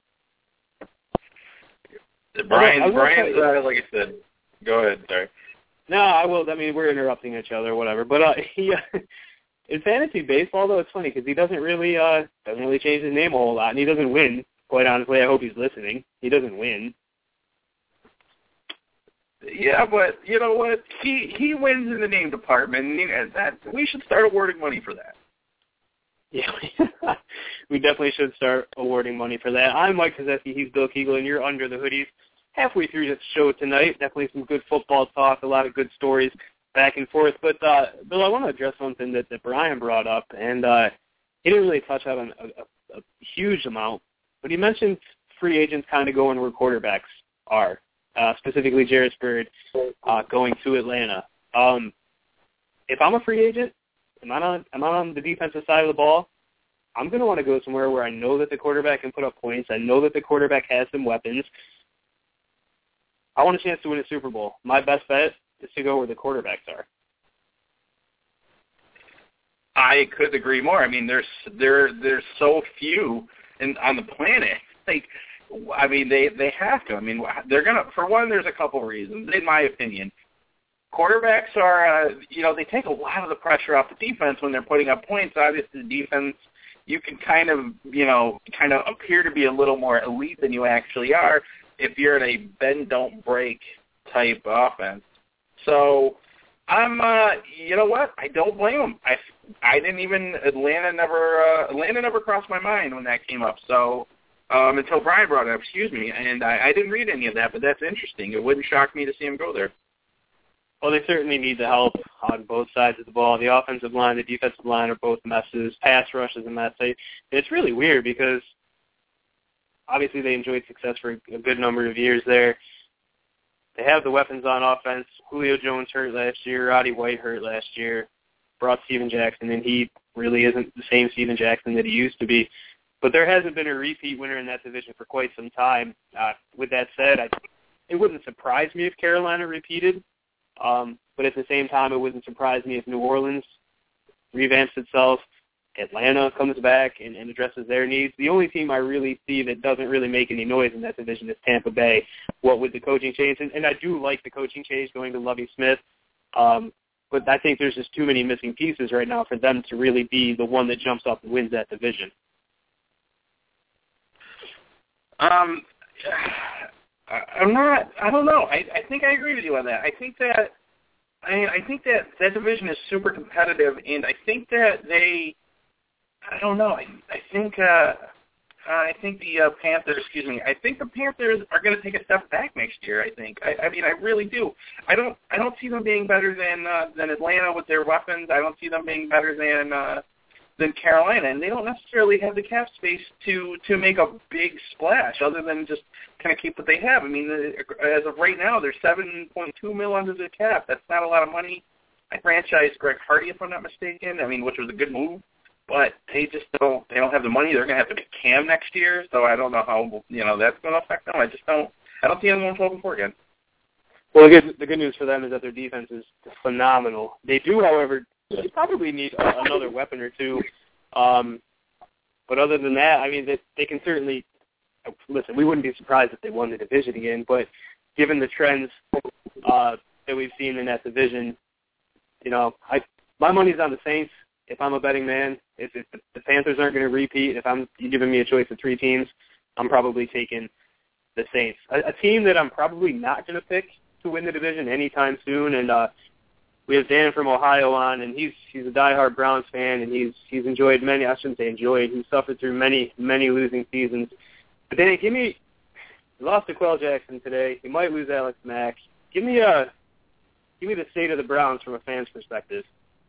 Brian, I will, I will Brian's uh, like I said. Go ahead, sorry. No, I will. I mean, we're interrupting each other, whatever. But uh, he uh, in fantasy baseball, though, it's funny because he doesn't really uh doesn't really change his name a whole lot, and he doesn't win. Quite honestly, I hope he's listening. He doesn't win. Yeah, but you know what? He he wins in the name department, and that we should start awarding money for that. Yeah, we definitely should start awarding money for that. I'm Mike Kozeski, he's Bill Kegel, and you're Under the Hoodies. Halfway through the show tonight, definitely some good football talk, a lot of good stories back and forth. But, uh, Bill, I want to address something that, that Brian brought up, and uh, he didn't really touch on a, a, a huge amount, but he mentioned free agents kind of going where quarterbacks are, uh, specifically Jairus Byrd uh, going to Atlanta. Um, if I'm a free agent, Am I on, am I on the defensive side of the ball? I'm going to want to go somewhere where I know that the quarterback can put up points. I know that the quarterback has some weapons. I want a chance to win a Super Bowl. My best bet is to go where the quarterbacks are. I could agree more. I mean, there's there there's so few in, on the planet. Like, I mean, they they have to. I mean, they're gonna. For one, there's a couple reasons, in my opinion. Quarterbacks are, uh, you know, they take a lot of the pressure off the defense when they're putting up points. Obviously, the defense, you can kind of, you know, kind of appear to be a little more elite than you actually are if you're in a bend, don't break type offense. So, I'm, uh, you know what? I don't blame them. I, I didn't even, Atlanta never, uh, Atlanta never crossed my mind when that came up. So, um, until Brian brought it up, excuse me, and I, I didn't read any of that, but that's interesting. It wouldn't shock me to see him go there. Well, they certainly need the help on both sides of the ball. The offensive line, the defensive line are both messes. Pass rush is a mess. It's really weird because obviously they enjoyed success for a good number of years there. They have the weapons on offense. Julio Jones hurt last year. Roddy White hurt last year. Brought Steven Jackson, and he really isn't the same Steven Jackson that he used to be. But there hasn't been a repeat winner in that division for quite some time. Uh, with that said, I it wouldn't surprise me if Carolina repeated, um, but at the same time, it wouldn't surprise me if New Orleans revamps itself, Atlanta comes back and, and addresses their needs. The only team I really see that doesn't really make any noise in that division is Tampa Bay, what with the coaching change. And, and I do like the coaching change going to Lovie Smith, um, but I think there's just too many missing pieces right now for them to really be the one that jumps up and wins that division. Um, I'm not, I don't know. I, I think I agree with you on that. I think that, I, I think that that division is super competitive, and I think that they, I don't know. I, I think uh, I think the uh, Panthers. Excuse me. I think the Panthers are going to take a step back next year. I think. I, I mean, I really do. I don't. I don't see them being better than uh, than Atlanta with their weapons. I don't see them being better than uh, than Carolina, and they don't necessarily have the cap space to to make a big splash, other than just kind of keep what they have. I mean, as of right now, they're seven point two mil under the cap. That's not a lot of money. I franchised Greg Hardy, if I'm not mistaken. I mean, which was a good move. But they just don't. They don't have the money. They're going to have to get Cam next year, so I don't know how you know that's going to affect them. I just don't. I don't see them going twelve and four again. Well, the good the good news for them is that their defense is phenomenal. They do, however, they probably need a, another weapon or two. Um, but other than that, I mean, they, they can certainly listen. We wouldn't be surprised if they won the division again. But given the trends uh, that we've seen in that division, you know, I my money's on the Saints. If I'm a betting man, if, if the Panthers aren't going to repeat, if I'm you're giving me a choice of three teams, I'm probably taking the Saints. A, a team that I'm probably not going to pick to win the division anytime soon. And uh, we have Dan from Ohio on, and he's he's a diehard Browns fan, and he's he's enjoyed many. I shouldn't say enjoyed. He's suffered through many many losing seasons. But Dan, give me he lost to Quell Jackson today. He might lose Alex Mack. Give me a give me the state of the Browns from a fan's perspective.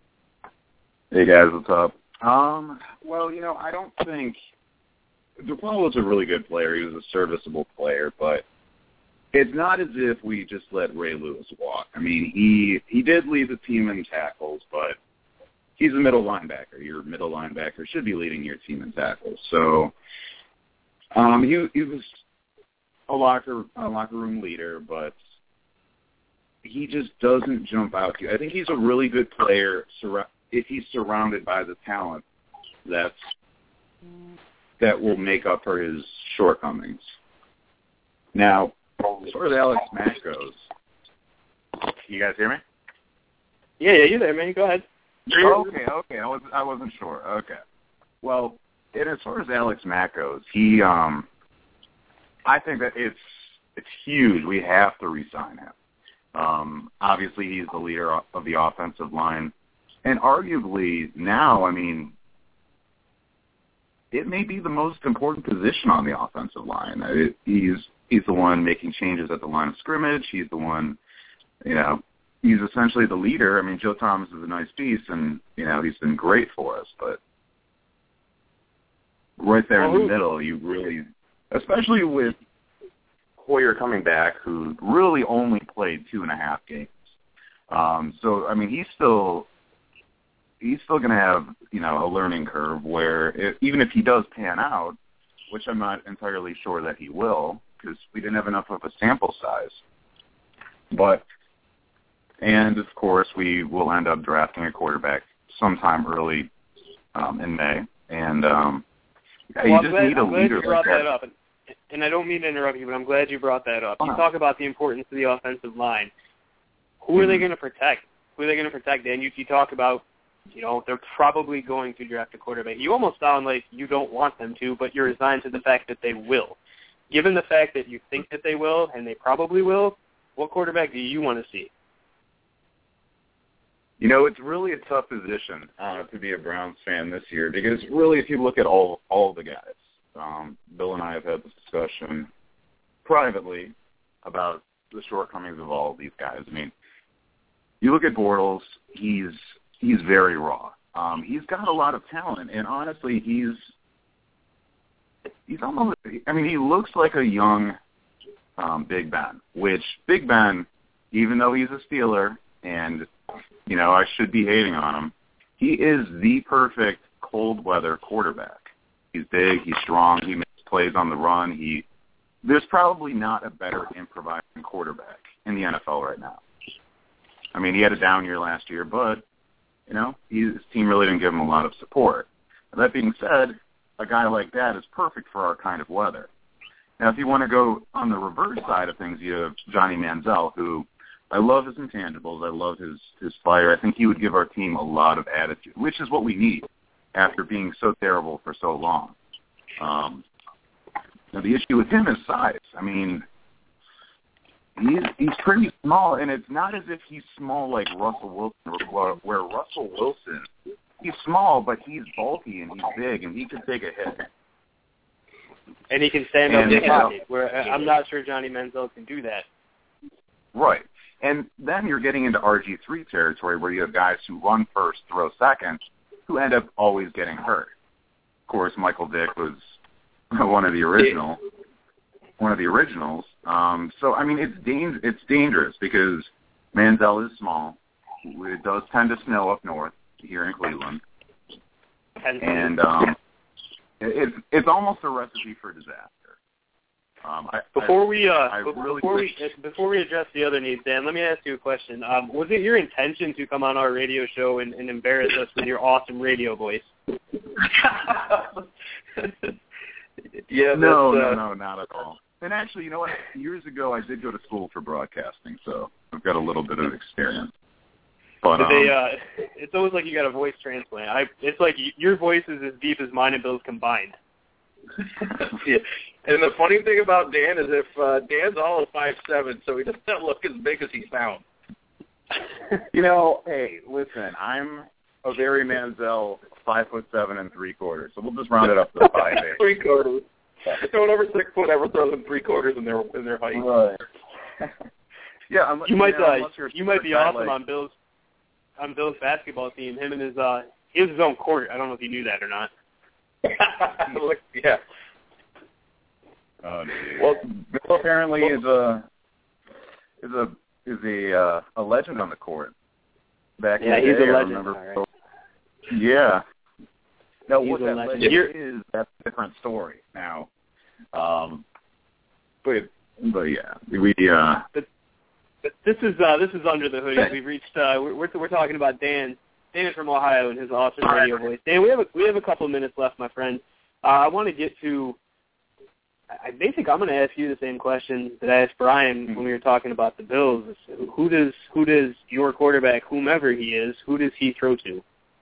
Hey guys, what's up? Um, well, you know, I don't think DePaul was a really good player. He was a serviceable player, but it's not as if we just let Ray Lewis walk. I mean, he he did lead the team in tackles, but he's a middle linebacker. Your middle linebacker should be leading your team in tackles. So, um, he he was a locker a locker room leader, but he just doesn't jump out to you. I think he's a really good player. Sur- if he's surrounded by the talent that's, that will make up for his shortcomings. Now, as far as Alex Mack goes, you guys hear me? Yeah, yeah, you there, man. Go ahead. Okay, okay. I, was, I wasn't sure. Okay. Well, and as far as Alex Mack goes, he, um, I think that it's it's huge. We have to re-sign him. Um, obviously, he's the leader of the offensive line. And arguably now, I mean, it may be the most important position on the offensive line. It, he's he's the one making changes at the line of scrimmage. He's the one, you know, he's essentially the leader. I mean, Joe Thomas is a nice piece, and, you know, he's been great for us. But right there in the middle, you really, especially with Hoyer coming back, who really only played two and a half games. Um, so, I mean, he's still... he's still going to have, you know, a learning curve where it, even if he does pan out, which I'm not entirely sure that he will, because we didn't have enough of a sample size. But, and of course, we will end up drafting a quarterback sometime early um, in May. And um, well, you I'm just glad, need a I'm glad leader you brought like that that. up. And, and I don't mean to interrupt you, but I'm glad you brought that up. You talk about the importance of the offensive line. Who are mm-hmm. they going to protect? Who are they going to protect? Dan, you, you talk about, you know, they're probably going to draft a quarterback. You almost sound like you don't want them to, but you're resigned to the fact that they will. Given the fact that you think that they will, and they probably will, what quarterback do you want to see? You know, it's really a tough position uh, to be a Browns fan this year because really if you look at all all the guys, um, Bill and I have had this discussion privately about the shortcomings of all of these guys. I mean, you look at Bortles, he's he's very raw. Um, he's got a lot of talent, and honestly, he's he's almost. I mean, he looks like a young um, Big Ben. Which Big Ben, even though he's a Steeler, and you know I should be hating on him, he is the perfect cold weather quarterback. He's big, he's strong, he makes plays on the run. He there's probably not a better improvising quarterback in the N F L right now. I mean, he had a down year last year, but, you know, he, his team really didn't give him a lot of support. That being said, a guy like that is perfect for our kind of weather. Now, if you want to go on the reverse side of things, you have Johnny Manziel, who I love his intangibles. I love his, his fire. I think he would give our team a lot of attitude, which is what we need after being so terrible for so long. Um, now, the issue with him is size. I mean, he's, he's pretty small, and it's not as if he's small like Russell Wilson, where, where Russell Wilson, he's small, but he's bulky and he's big, and he can take a hit. And he can stand up And, in the you know, pocket, where I'm not sure Johnny Manziel can do that. Right. And then you're getting into R G three territory where you have guys who run first, throw second, who end up always getting hurt. Of course, Michael Vick was one of the original, one of the originals. Um, so, I mean, it's dang- it's dangerous because Manziel is small. It does tend to snow up north here in Cleveland. And um, it, it's it's almost a recipe for disaster. Um, I, before we uh, I, I before really we before we address the other needs, Dan, let me ask you a question. Um, was it your intention to come on our radio show and, and embarrass us with your awesome radio voice? yeah. No, uh, no, no, not at all. And actually, you know what? Years ago, I did go to school for broadcasting, so I've got a little bit of experience. But um, they, uh, it's almost like you got a voice transplant. I, it's like your voice is as deep as mine and Bill's combined. yeah. And the funny thing about Dan is if uh, Dan's all of five seven, so he doesn't look as big as he sounds. You know, hey, listen, I'm a very Manziel five foot seven and three quarters, so we'll just round it up to five eight. Three quarters. No one over six foot ever throws in three quarters in their in their height. Right. yeah, unless, you might you know, uh, unless you're you might be guy awesome like, on Bill's on Bill's basketball team. Him and his uh, he has his own court. I don't know if you knew that or not. Look, yeah. Oh, geez. Well, Bill apparently is a is a is a uh, a legend on the court. Back yeah, in the he's day, a I legend. remember. All right. Yeah. Now, He's what a that legend. legend You're, is, that's a different story now. Um, but but yeah, we uh. But, but this is uh, this is under the hood. We've reached. Uh, we're we're we're talking about Dan. Dan from Ohio and his awesome radio voice. Dan, we have a, we have a couple of minutes left, my friend. Uh, I want to get to. I think I'm going to ask you the same question that I asked Brian when we were talking about the Bills. Who does who does your quarterback, whomever he is, who does he throw to?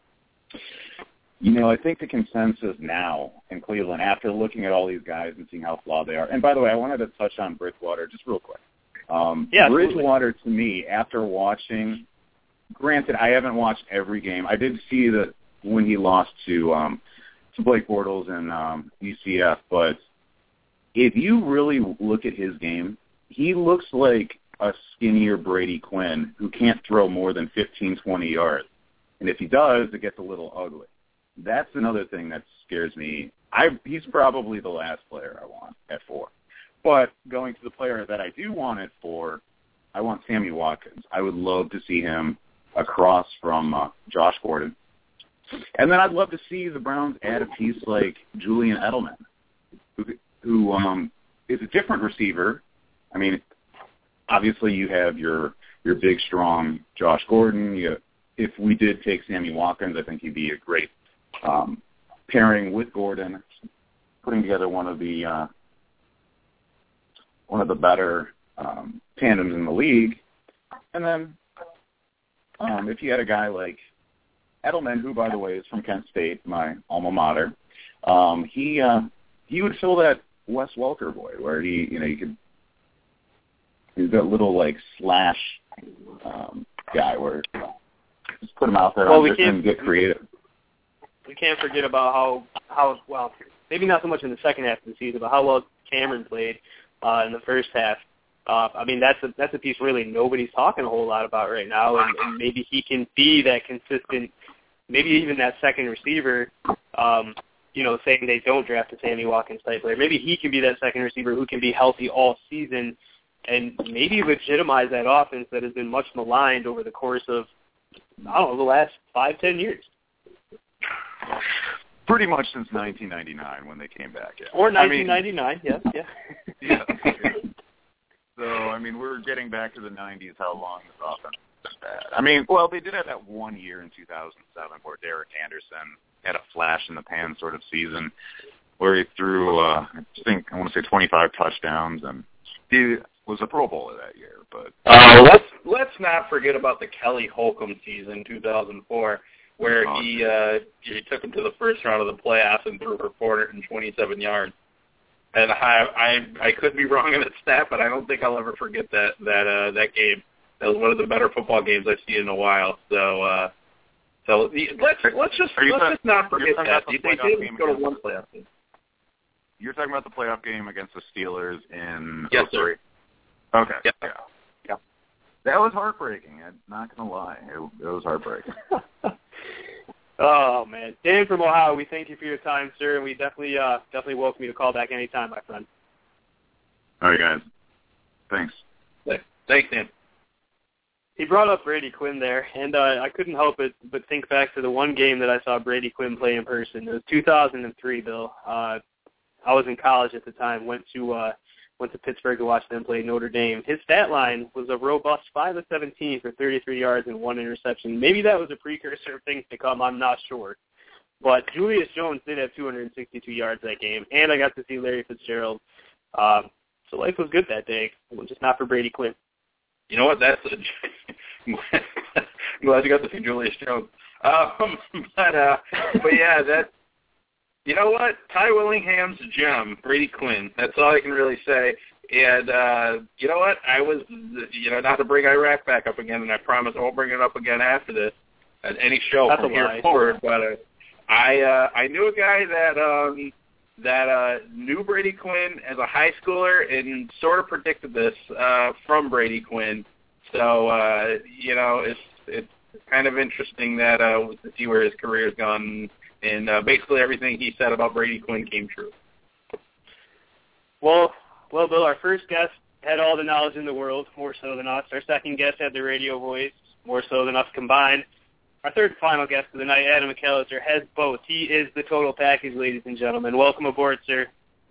You know, I think the consensus now in Cleveland, after looking at all these guys and seeing how flawed they are, and by the way, I wanted to touch on Bridgewater just real quick. Um, yeah, Bridgewater, to me, after watching, granted, I haven't watched every game. I did see that when he lost to um, to Blake Bortles and um, U C F, but if you really look at his game, he looks like a skinnier Brady Quinn who can't throw more than fifteen, twenty yards. And if he does, it gets a little ugly. That's another thing that scares me. I He's probably the last player I want at four. But going to the player that I do want at four, I want Sammy Watkins. I would love to see him across from uh, Josh Gordon. And then I'd love to see the Browns add a piece like Julian Edelman, who, who um, is a different receiver. I mean, obviously you have your your big, strong Josh Gordon. You, if we did take Sammy Watkins, I think he'd be a great um, pairing with Gordon, putting together one of the uh, one of the better um, tandems in the league. And then um, if you had a guy like Edelman, who, by the way, is from Kent State, my alma mater, um, he uh, he would fill that Wes Welker void where he, you know, you could he's that little like slash um, guy where just put him out there well, we and get creative. We can't forget about how how well maybe not so much in the second half of the season, but how well Cameron played uh, in the first half. Uh, I mean, that's a that's a piece really nobody's talking a whole lot about right now, and, and maybe he can be that consistent, maybe even that second receiver. Um, you know, saying they don't draft a Sammy Watkins type player, maybe he can be that second receiver who can be healthy all season, and maybe legitimize that offense that has been much maligned over the course of I don't know the last five ten years. pretty much since nineteen ninety-nine when they came back. Yeah. Or nineteen ninety-nine, I mean, yes, yeah. yeah. So, I mean, we're getting back to the nineties, how long this offense has been bad. I mean, well, they did have that one year in two thousand seven where Derek Anderson had a flash-in-the-pan sort of season where he threw, uh, I think, I want to say twenty-five touchdowns, and he was a Pro Bowler that year. But uh, let's let's not forget about the Kelly Holcomb season, two thousand four, where oh, he uh, he took him to the first round of the playoffs and threw for four hundred twenty-seven yards. And I, I I could be wrong in that stat, but I don't think I'll ever forget that that uh, that game. That was one of the better football games I've seen in a while. So uh, so let's let's just let's talking, just not forget that. The they did go to one playoff game. You're talking about the playoff game against the Steelers in yes, oh three? Sir. Okay. Yep. Yeah. Yeah. That was heartbreaking. I'm not gonna lie. It, it was heartbreaking. Oh man, Dan from Ohio, we thank you for your time, sir, and we definitely, uh, definitely welcome you to call back anytime, my friend. All right, guys. Thanks. Thanks, Dan. He brought up Brady Quinn there, and uh, I couldn't help it but think back to the one game that I saw Brady Quinn play in person. It was two thousand three, Bill. Uh, I was in college at the time. Went to uh, went to Pittsburgh to watch them play Notre Dame. His stat line was a robust five of seventeen for thirty-three yards and one interception. Maybe that was a precursor of things to come. I'm not sure. But Julius Jones did have two hundred sixty-two yards that game, and I got to see Larry Fitzgerald. Um, so life was good that day, just not for Brady Quinn. You know what? That's a, I'm glad you got to see Julius Jones. Um, but uh, but yeah, that. You know what? Ty Willingham's gem, Brady Quinn. That's all I can really say. And uh, you know what? I was, you know, not to bring Iraq back up again, and I promise I won't bring it up again after this at any show That's from here lie. forward. But uh, I uh, I knew a guy that um, that uh, knew Brady Quinn as a high schooler and sort of predicted this uh, from Brady Quinn. So uh, you know, it's it's kind of interesting that uh, to see where his career has gone. And uh, basically everything he said about Brady Quinn came true. Well, well, Bill, our first guest had all the knowledge in the world, more so than us. Our second guest had the radio voice, more so than us combined. Our third and final guest of the night, Adam McAllister, has both. He is the total package, ladies and gentlemen. Welcome aboard, sir.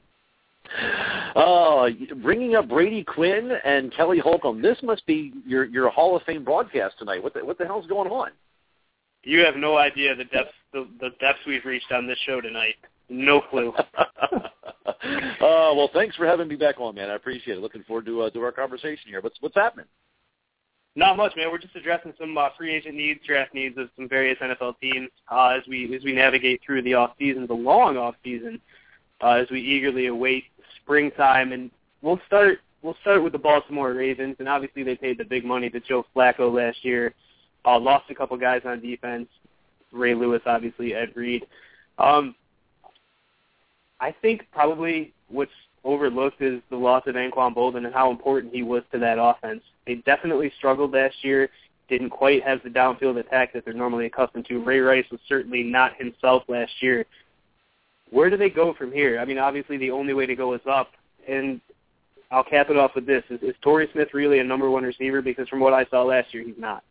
Uh, bringing up Brady Quinn and Kelly Holcomb, this must be your your Hall of Fame broadcast tonight. What the, what the hell's going on? You have no idea the depths the, the depths we've reached on this show tonight. No clue. uh, well, thanks for having me back on, man. I appreciate it. Looking forward to uh, to our conversation here. What's what's happening? Not much, man. We're just addressing some uh, free agent needs, draft needs of some various N F L teams uh, as we as we navigate through the off season, the long off season, uh, as we eagerly await springtime. And we'll start we'll start with the Baltimore Ravens, and obviously they paid the big money to Joe Flacco last year. Uh, lost a couple guys on defense, Ray Lewis, obviously, Ed Reed. Um, I think probably what's overlooked is the loss of Anquan Boldin and how important he was to that offense. They definitely struggled last year, didn't quite have the downfield attack that they're normally accustomed to. Ray Rice was certainly not himself last year. Where do they go from here? I mean, obviously the only way to go is up, and I'll cap it off with this. Is, is Torrey Smith really a number one receiver? Because from what I saw last year, he's not.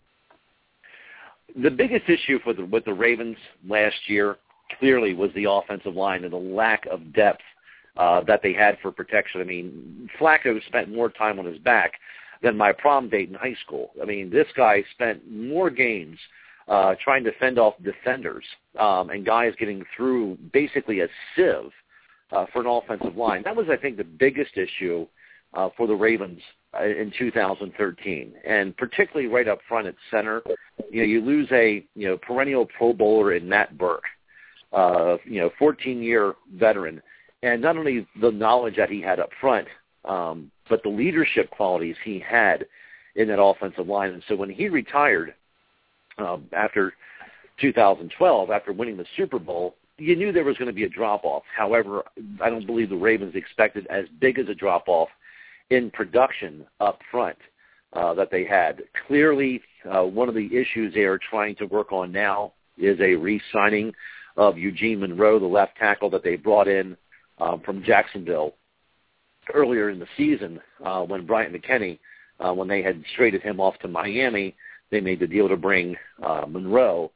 The biggest issue for the, with the Ravens last year clearly was the offensive line and the lack of depth uh, that they had for protection. I mean, Flacco spent more time on his back than my prom date in high school. I mean, this guy spent more games uh, trying to fend off defenders um, and guys getting through basically a sieve uh, for an offensive line. That was, I think, the biggest issue uh, for the Ravens in two thousand thirteen, and particularly right up front at center. You know, you lose a you know perennial Pro Bowler in Matt Burke, uh, you know, fourteen-year veteran, and not only the knowledge that he had up front, um, but the leadership qualities he had in that offensive line. And so when he retired um, after two thousand twelve, after winning the Super Bowl, you knew there was going to be a drop-off. However, I don't believe the Ravens expected as big as a drop-off in production up front uh, that they had. Clearly, uh, one of the issues they are trying to work on now is a re-signing of Eugene Monroe, the left tackle that they brought in um, from Jacksonville earlier in the season uh, when Bryant McKinney, uh, when they had traded him off to Miami, they made the deal to bring uh, Monroe.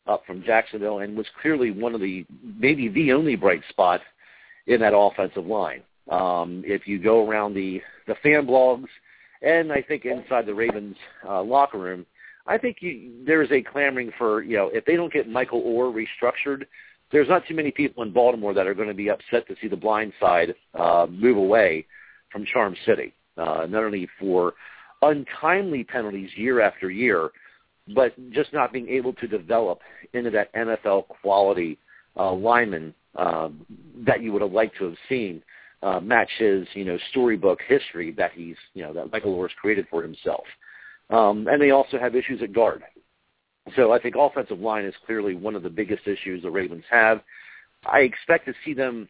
up from Jacksonville and was clearly one of the, maybe the only bright spot in that offensive line. Um, if you go around the, the fan blogs and I think inside the Ravens uh, locker room, I think you, there's a clamoring for, you know, if they don't get Michael Orr restructured, there's not too many people in Baltimore that are going to be upset to see the blind side uh, move away from Charm City, uh, not only for untimely penalties year after year, but just not being able to develop into that N F L quality uh, lineman uh, that you would have liked to have seen uh, match his, you know, storybook history that he's, you know, that Michael Orr's created for himself. Um, and they also have issues at guard. So I think offensive line is clearly one of the biggest issues the Ravens have. I expect to see them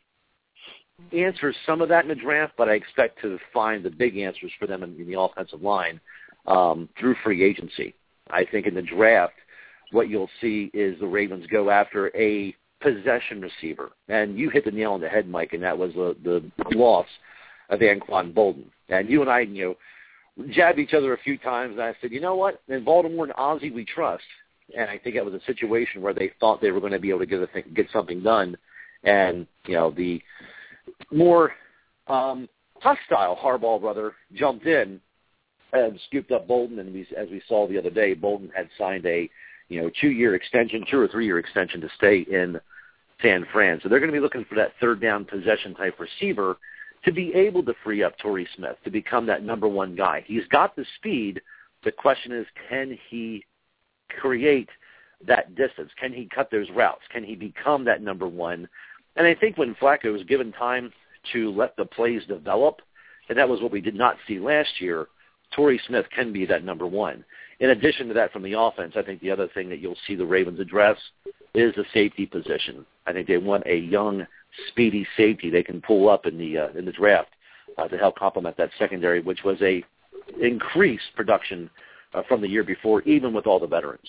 answer some of that in the draft, but I expect to find the big answers for them in, in the offensive line um, through free agency. I think in the draft, what you'll see is the Ravens go after a possession receiver. And you hit the nail on the head, Mike, and that was the, the loss of Anquan Bolden. And you and I, you know, jabbed each other a few times, and I said, you know what, in Baltimore and Ozzie we trust. And I think it was a situation where they thought they were going to be able to get, a thing, get something done. And, you know, the more um, hostile Harbaugh brother jumped in and scooped up Bolden, and we, as we saw the other day, Bolden had signed a, you know, two-year extension, two or three-year extension to stay in San Fran. So they're going to be looking for that third-down possession-type receiver to be able to free up Torrey Smith, to become that number one guy. He's got the speed. The question is, can he create that distance? Can he cut those routes? Can he become that number one? And I think when Flacco was given time to let the plays develop, and that was what we did not see last year, Torrey Smith can be that number one. In addition to that, from the offense, I think the other thing that you'll see the Ravens address is the safety position. I think they want a young, speedy safety they can pull up in the uh, in the draft uh, to help complement that secondary, which was a increased production uh, from the year before, even with all the veterans.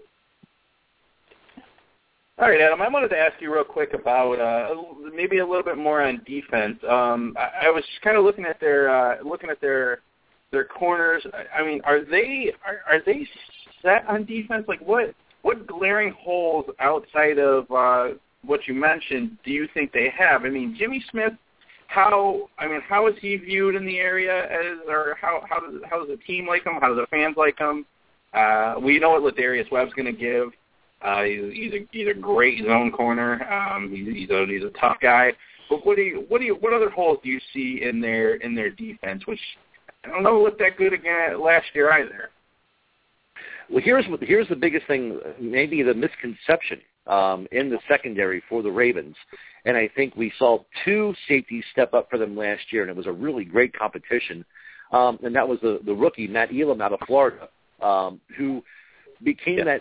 All right, Adam, I wanted to ask you real quick about uh, maybe a little bit more on defense. Um, I, I was kind of looking at their uh, looking at their their corners. I mean, are they are, are they set on defense? Like, what what glaring holes outside of uh, what you mentioned do you think they have? I mean, Jimmy Smith, how I mean, how is he viewed in the area? As or how how does how does the team like him? How do the fans like him? Uh, we know what Ladarius Webb's going to give. Uh, he's, he's, a, he's a great zone corner. Um, he's, he's a he's a tough guy. But what do you what do you what other holes do you see in their in their defense? Which I don't know looked that good again last year either. Well, here's what here's the biggest thing, maybe the misconception um, in the secondary for the Ravens, and I think we saw two safeties step up for them last year, and it was a really great competition. Um, and that was the the rookie Matt Elam out of Florida, um, who became yeah. that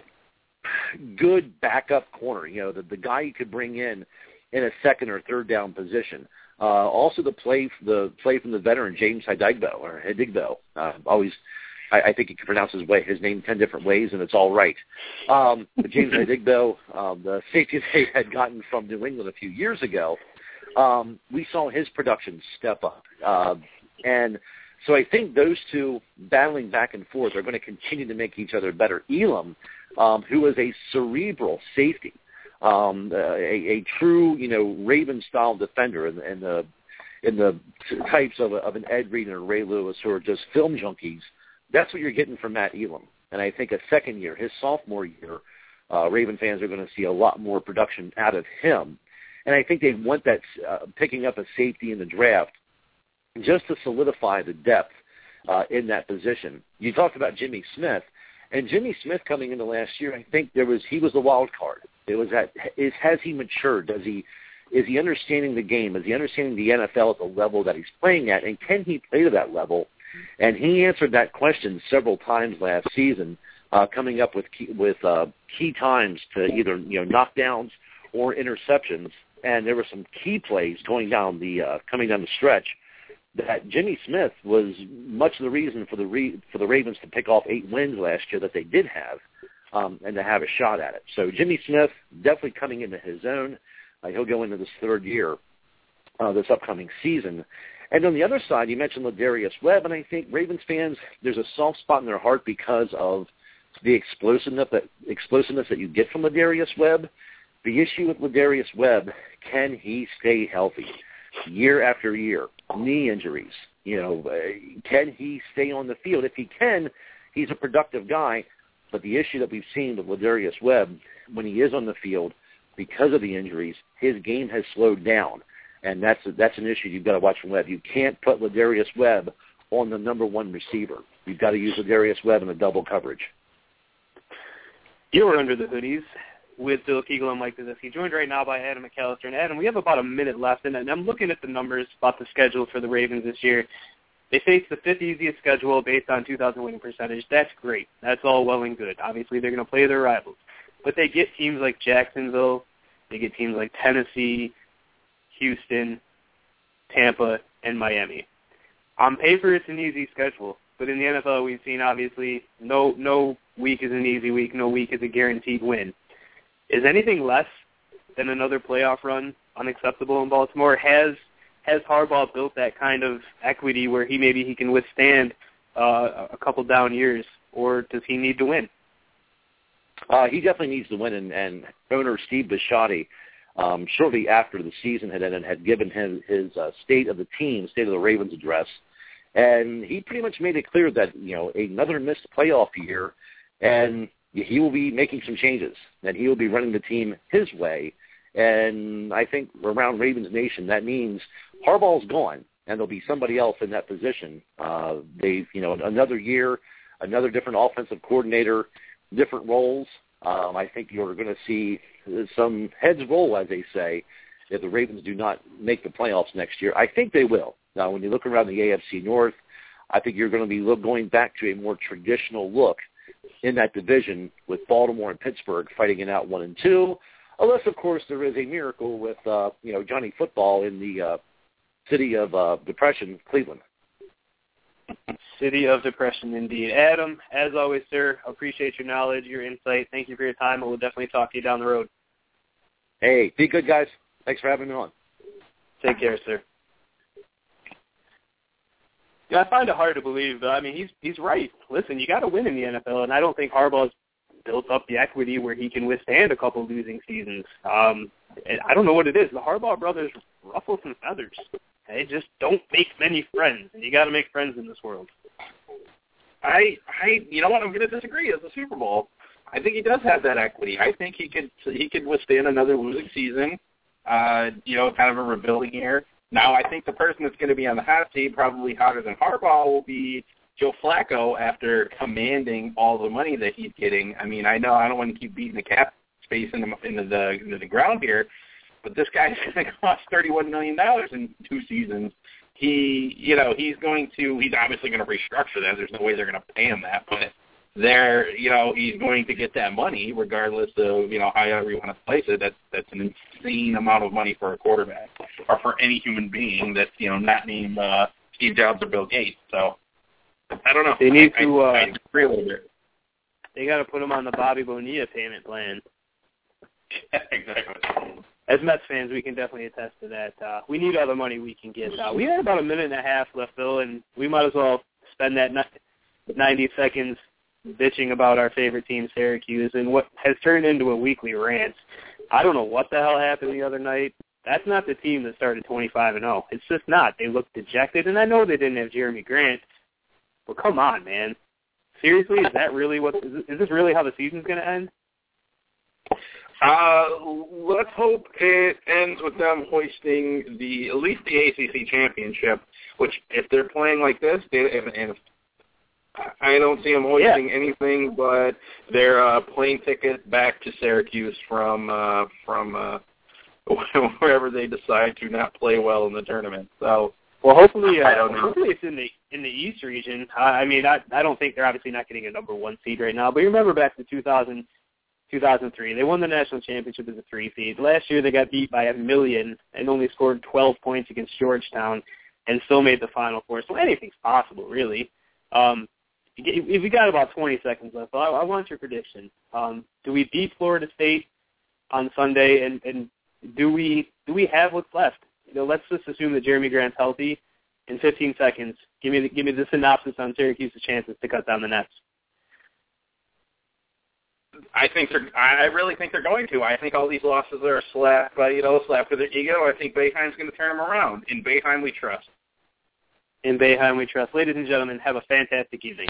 good backup corner, you know, the, the guy you could bring in in a second or third down position. Uh, also the play the play from the veteran James Hidigbo or Hidigbo. Uh, always, I, I think you can pronounce his way his name ten different ways, and it's all right. Um, but James Hidigbo, um, the safety they had gotten from New England a few years ago, um, we saw his production step up, uh, and so I think those two battling back and forth are going to continue to make each other better. Elam, um, who is a cerebral safety, um, uh, a, a true, you know, Raven-style defender in, in the in the types of, of an Ed Reed and a Ray Lewis who are just film junkies. That's what you're getting from Matt Elam. And I think a second year, his sophomore year, uh, Raven fans are going to see a lot more production out of him. And I think they want that uh, picking up a safety in the draft just to solidify the depth uh, in that position. You talked about Jimmy Smith, and Jimmy Smith coming into last year, I think there was he was the wild card. It was that is has he matured? Does he is he understanding the game? Is he understanding the N F L at the level that he's playing at, and can he play to that level? And he answered that question several times last season, uh, coming up with key, with uh, key times to either you know knockdowns or interceptions. And there were some key plays going down the uh, coming down the stretch that Jimmy Smith was much the reason for the re- for the Ravens to pick off eight wins last year that they did have, um, and to have a shot at it. So Jimmy Smith definitely coming into his own. Uh, he'll go into this third year, uh, this upcoming season. And on the other side, you mentioned Ladarius Webb, and I think Ravens fans, there's a soft spot in their heart because of the explosiveness that, explosiveness that you get from Ladarius Webb. The issue with Ladarius Webb, can he stay healthy year after year? Knee injuries. You know, can he stay on the field? If he can, he's a productive guy. But the issue that we've seen with Ladarius Webb, when he is on the field, because of the injuries, his game has slowed down. And that's that's an issue you've got to watch from Webb. You can't put Ladarius Webb on the number one receiver. You've got to use Ladarius Webb in a double coverage. You are Under the Hoodies with Bill Kegel and Mike Dezisky, joined right now by Adam McAllister. And Adam, we have about a minute left, and I'm looking at the numbers about the schedule for the Ravens this year. They face the fifth easiest schedule based on two thousand winning percentage. That's great. That's all well and good. Obviously, they're going to play their rivals. But they get teams like Jacksonville, they get teams like Tennessee, Houston, Tampa, and Miami. On paper, it's an easy schedule. But in the N F L, we've seen, obviously, no no week is an easy week. No week is a guaranteed win. Is anything less than another playoff run unacceptable in Baltimore? Has has Harbaugh built that kind of equity where he maybe he can withstand uh, a couple down years, or does he need to win? Uh, he definitely needs to win, and, and owner Steve Bisciotti, um, shortly after the season had ended, had given him his uh, state of the team, state of the Ravens address, and he pretty much made it clear that, you know, another missed playoff year, and he will be making some changes, and he will be running the team his way. And I think around Ravens Nation, that means Harbaugh's gone, and there'll be somebody else in that position. Uh, they, you know, another year, another different offensive coordinator, different roles. Um, I think you're going to see some heads roll, as they say, if the Ravens do not make the playoffs next year. I think they will. Now, when you look around the A F C North, I think you're going to be look, going back to a more traditional look in that division with Baltimore and Pittsburgh fighting it out one and two. Unless, of course, there is a miracle with, uh, you know, Johnny Football in the uh, city of uh, depression, Cleveland. City of depression, indeed. Adam, as always, sir, appreciate your knowledge, your insight. Thank you for your time, and we'll definitely talk to you down the road. Hey, be good, guys. Thanks for having me on. Take care, sir. Yeah, I find it hard to believe, but I mean, he's he's right. Listen, you got to win in the N F L, and I don't think Harbaugh's built up the equity where he can withstand a couple losing seasons. Um, I don't know what it is. The Harbaugh brothers ruffle some feathers. They just don't make many friends, and you got to make friends in this world. I, I, you know what? I'm going to disagree. It's the Super Bowl. I think he does have that equity. I think he could he could withstand another losing season. Uh, you know, kind of a rebuilding year. Now, I think the person that's going to be on the hot seat, probably hotter than Harbaugh, will be Joe Flacco after commanding all the money that he's getting. I mean, I know I don't want to keep beating the cap space into, into, the, into the ground here, but this guy's going to cost thirty-one million dollars in two seasons. He, you know, he's going to, he's obviously going to restructure that. There's no way they're going to pay him that, but they're, you know, he's going to get that money regardless of, you know, however you want to place it. That's, that's an insane amount of money for a quarterback or for any human being that's, you know, not named uh, Steve Jobs or Bill Gates. So, I don't know. They need I, to, I, uh, I agree a little bit. They got to put him on the Bobby Bonilla payment plan. Yeah, exactly. As Mets fans, we can definitely attest to that. Uh, we need all the money we can get. Uh, we had about a minute and a half left, Bill, and we might as well spend that ninety seconds bitching about our favorite team, Syracuse, and what has turned into a weekly rant. I don't know what the hell happened the other night. That's not the team that started twenty-five and oh. It's just not. They look dejected, and I know they didn't have Jeremy Grant, but come on, man. Seriously, is that really what? Is this really how the season's going to end? Uh, let's hope it ends with them hoisting the at least the A C C championship. Which, if they're playing like this, they, if, and if, I don't see them hoisting yeah. anything but their uh, plane ticket back to Syracuse from uh, from uh, wherever they decide to not play well in the tournament. So, well, hopefully, uh, I don't know. hopefully it's in the in the East region. Uh, I mean, I I don't think they're obviously not getting a number one seed right now. But you remember back to two thousand. two thousand three. They won the national championship as a three seed. Last year they got beat by a million and only scored twelve points against Georgetown and still made the Final Four. So anything's possible, really. Um, if we got about twenty seconds left, I, I want your prediction. Um, do we beat Florida State on Sunday, and, and do we do we have what's left? You know, let's just assume that Jeremy Grant's healthy. In fifteen seconds, give me the, give me the synopsis on Syracuse's chances to cut down the Nets. I think they're. I really think they're going to. I think all these losses are a slap, but you know, a slap to their ego. I think Boeheim's going to turn them around. In Boeheim, we trust. In Boeheim, we trust. Ladies and gentlemen, have a fantastic evening.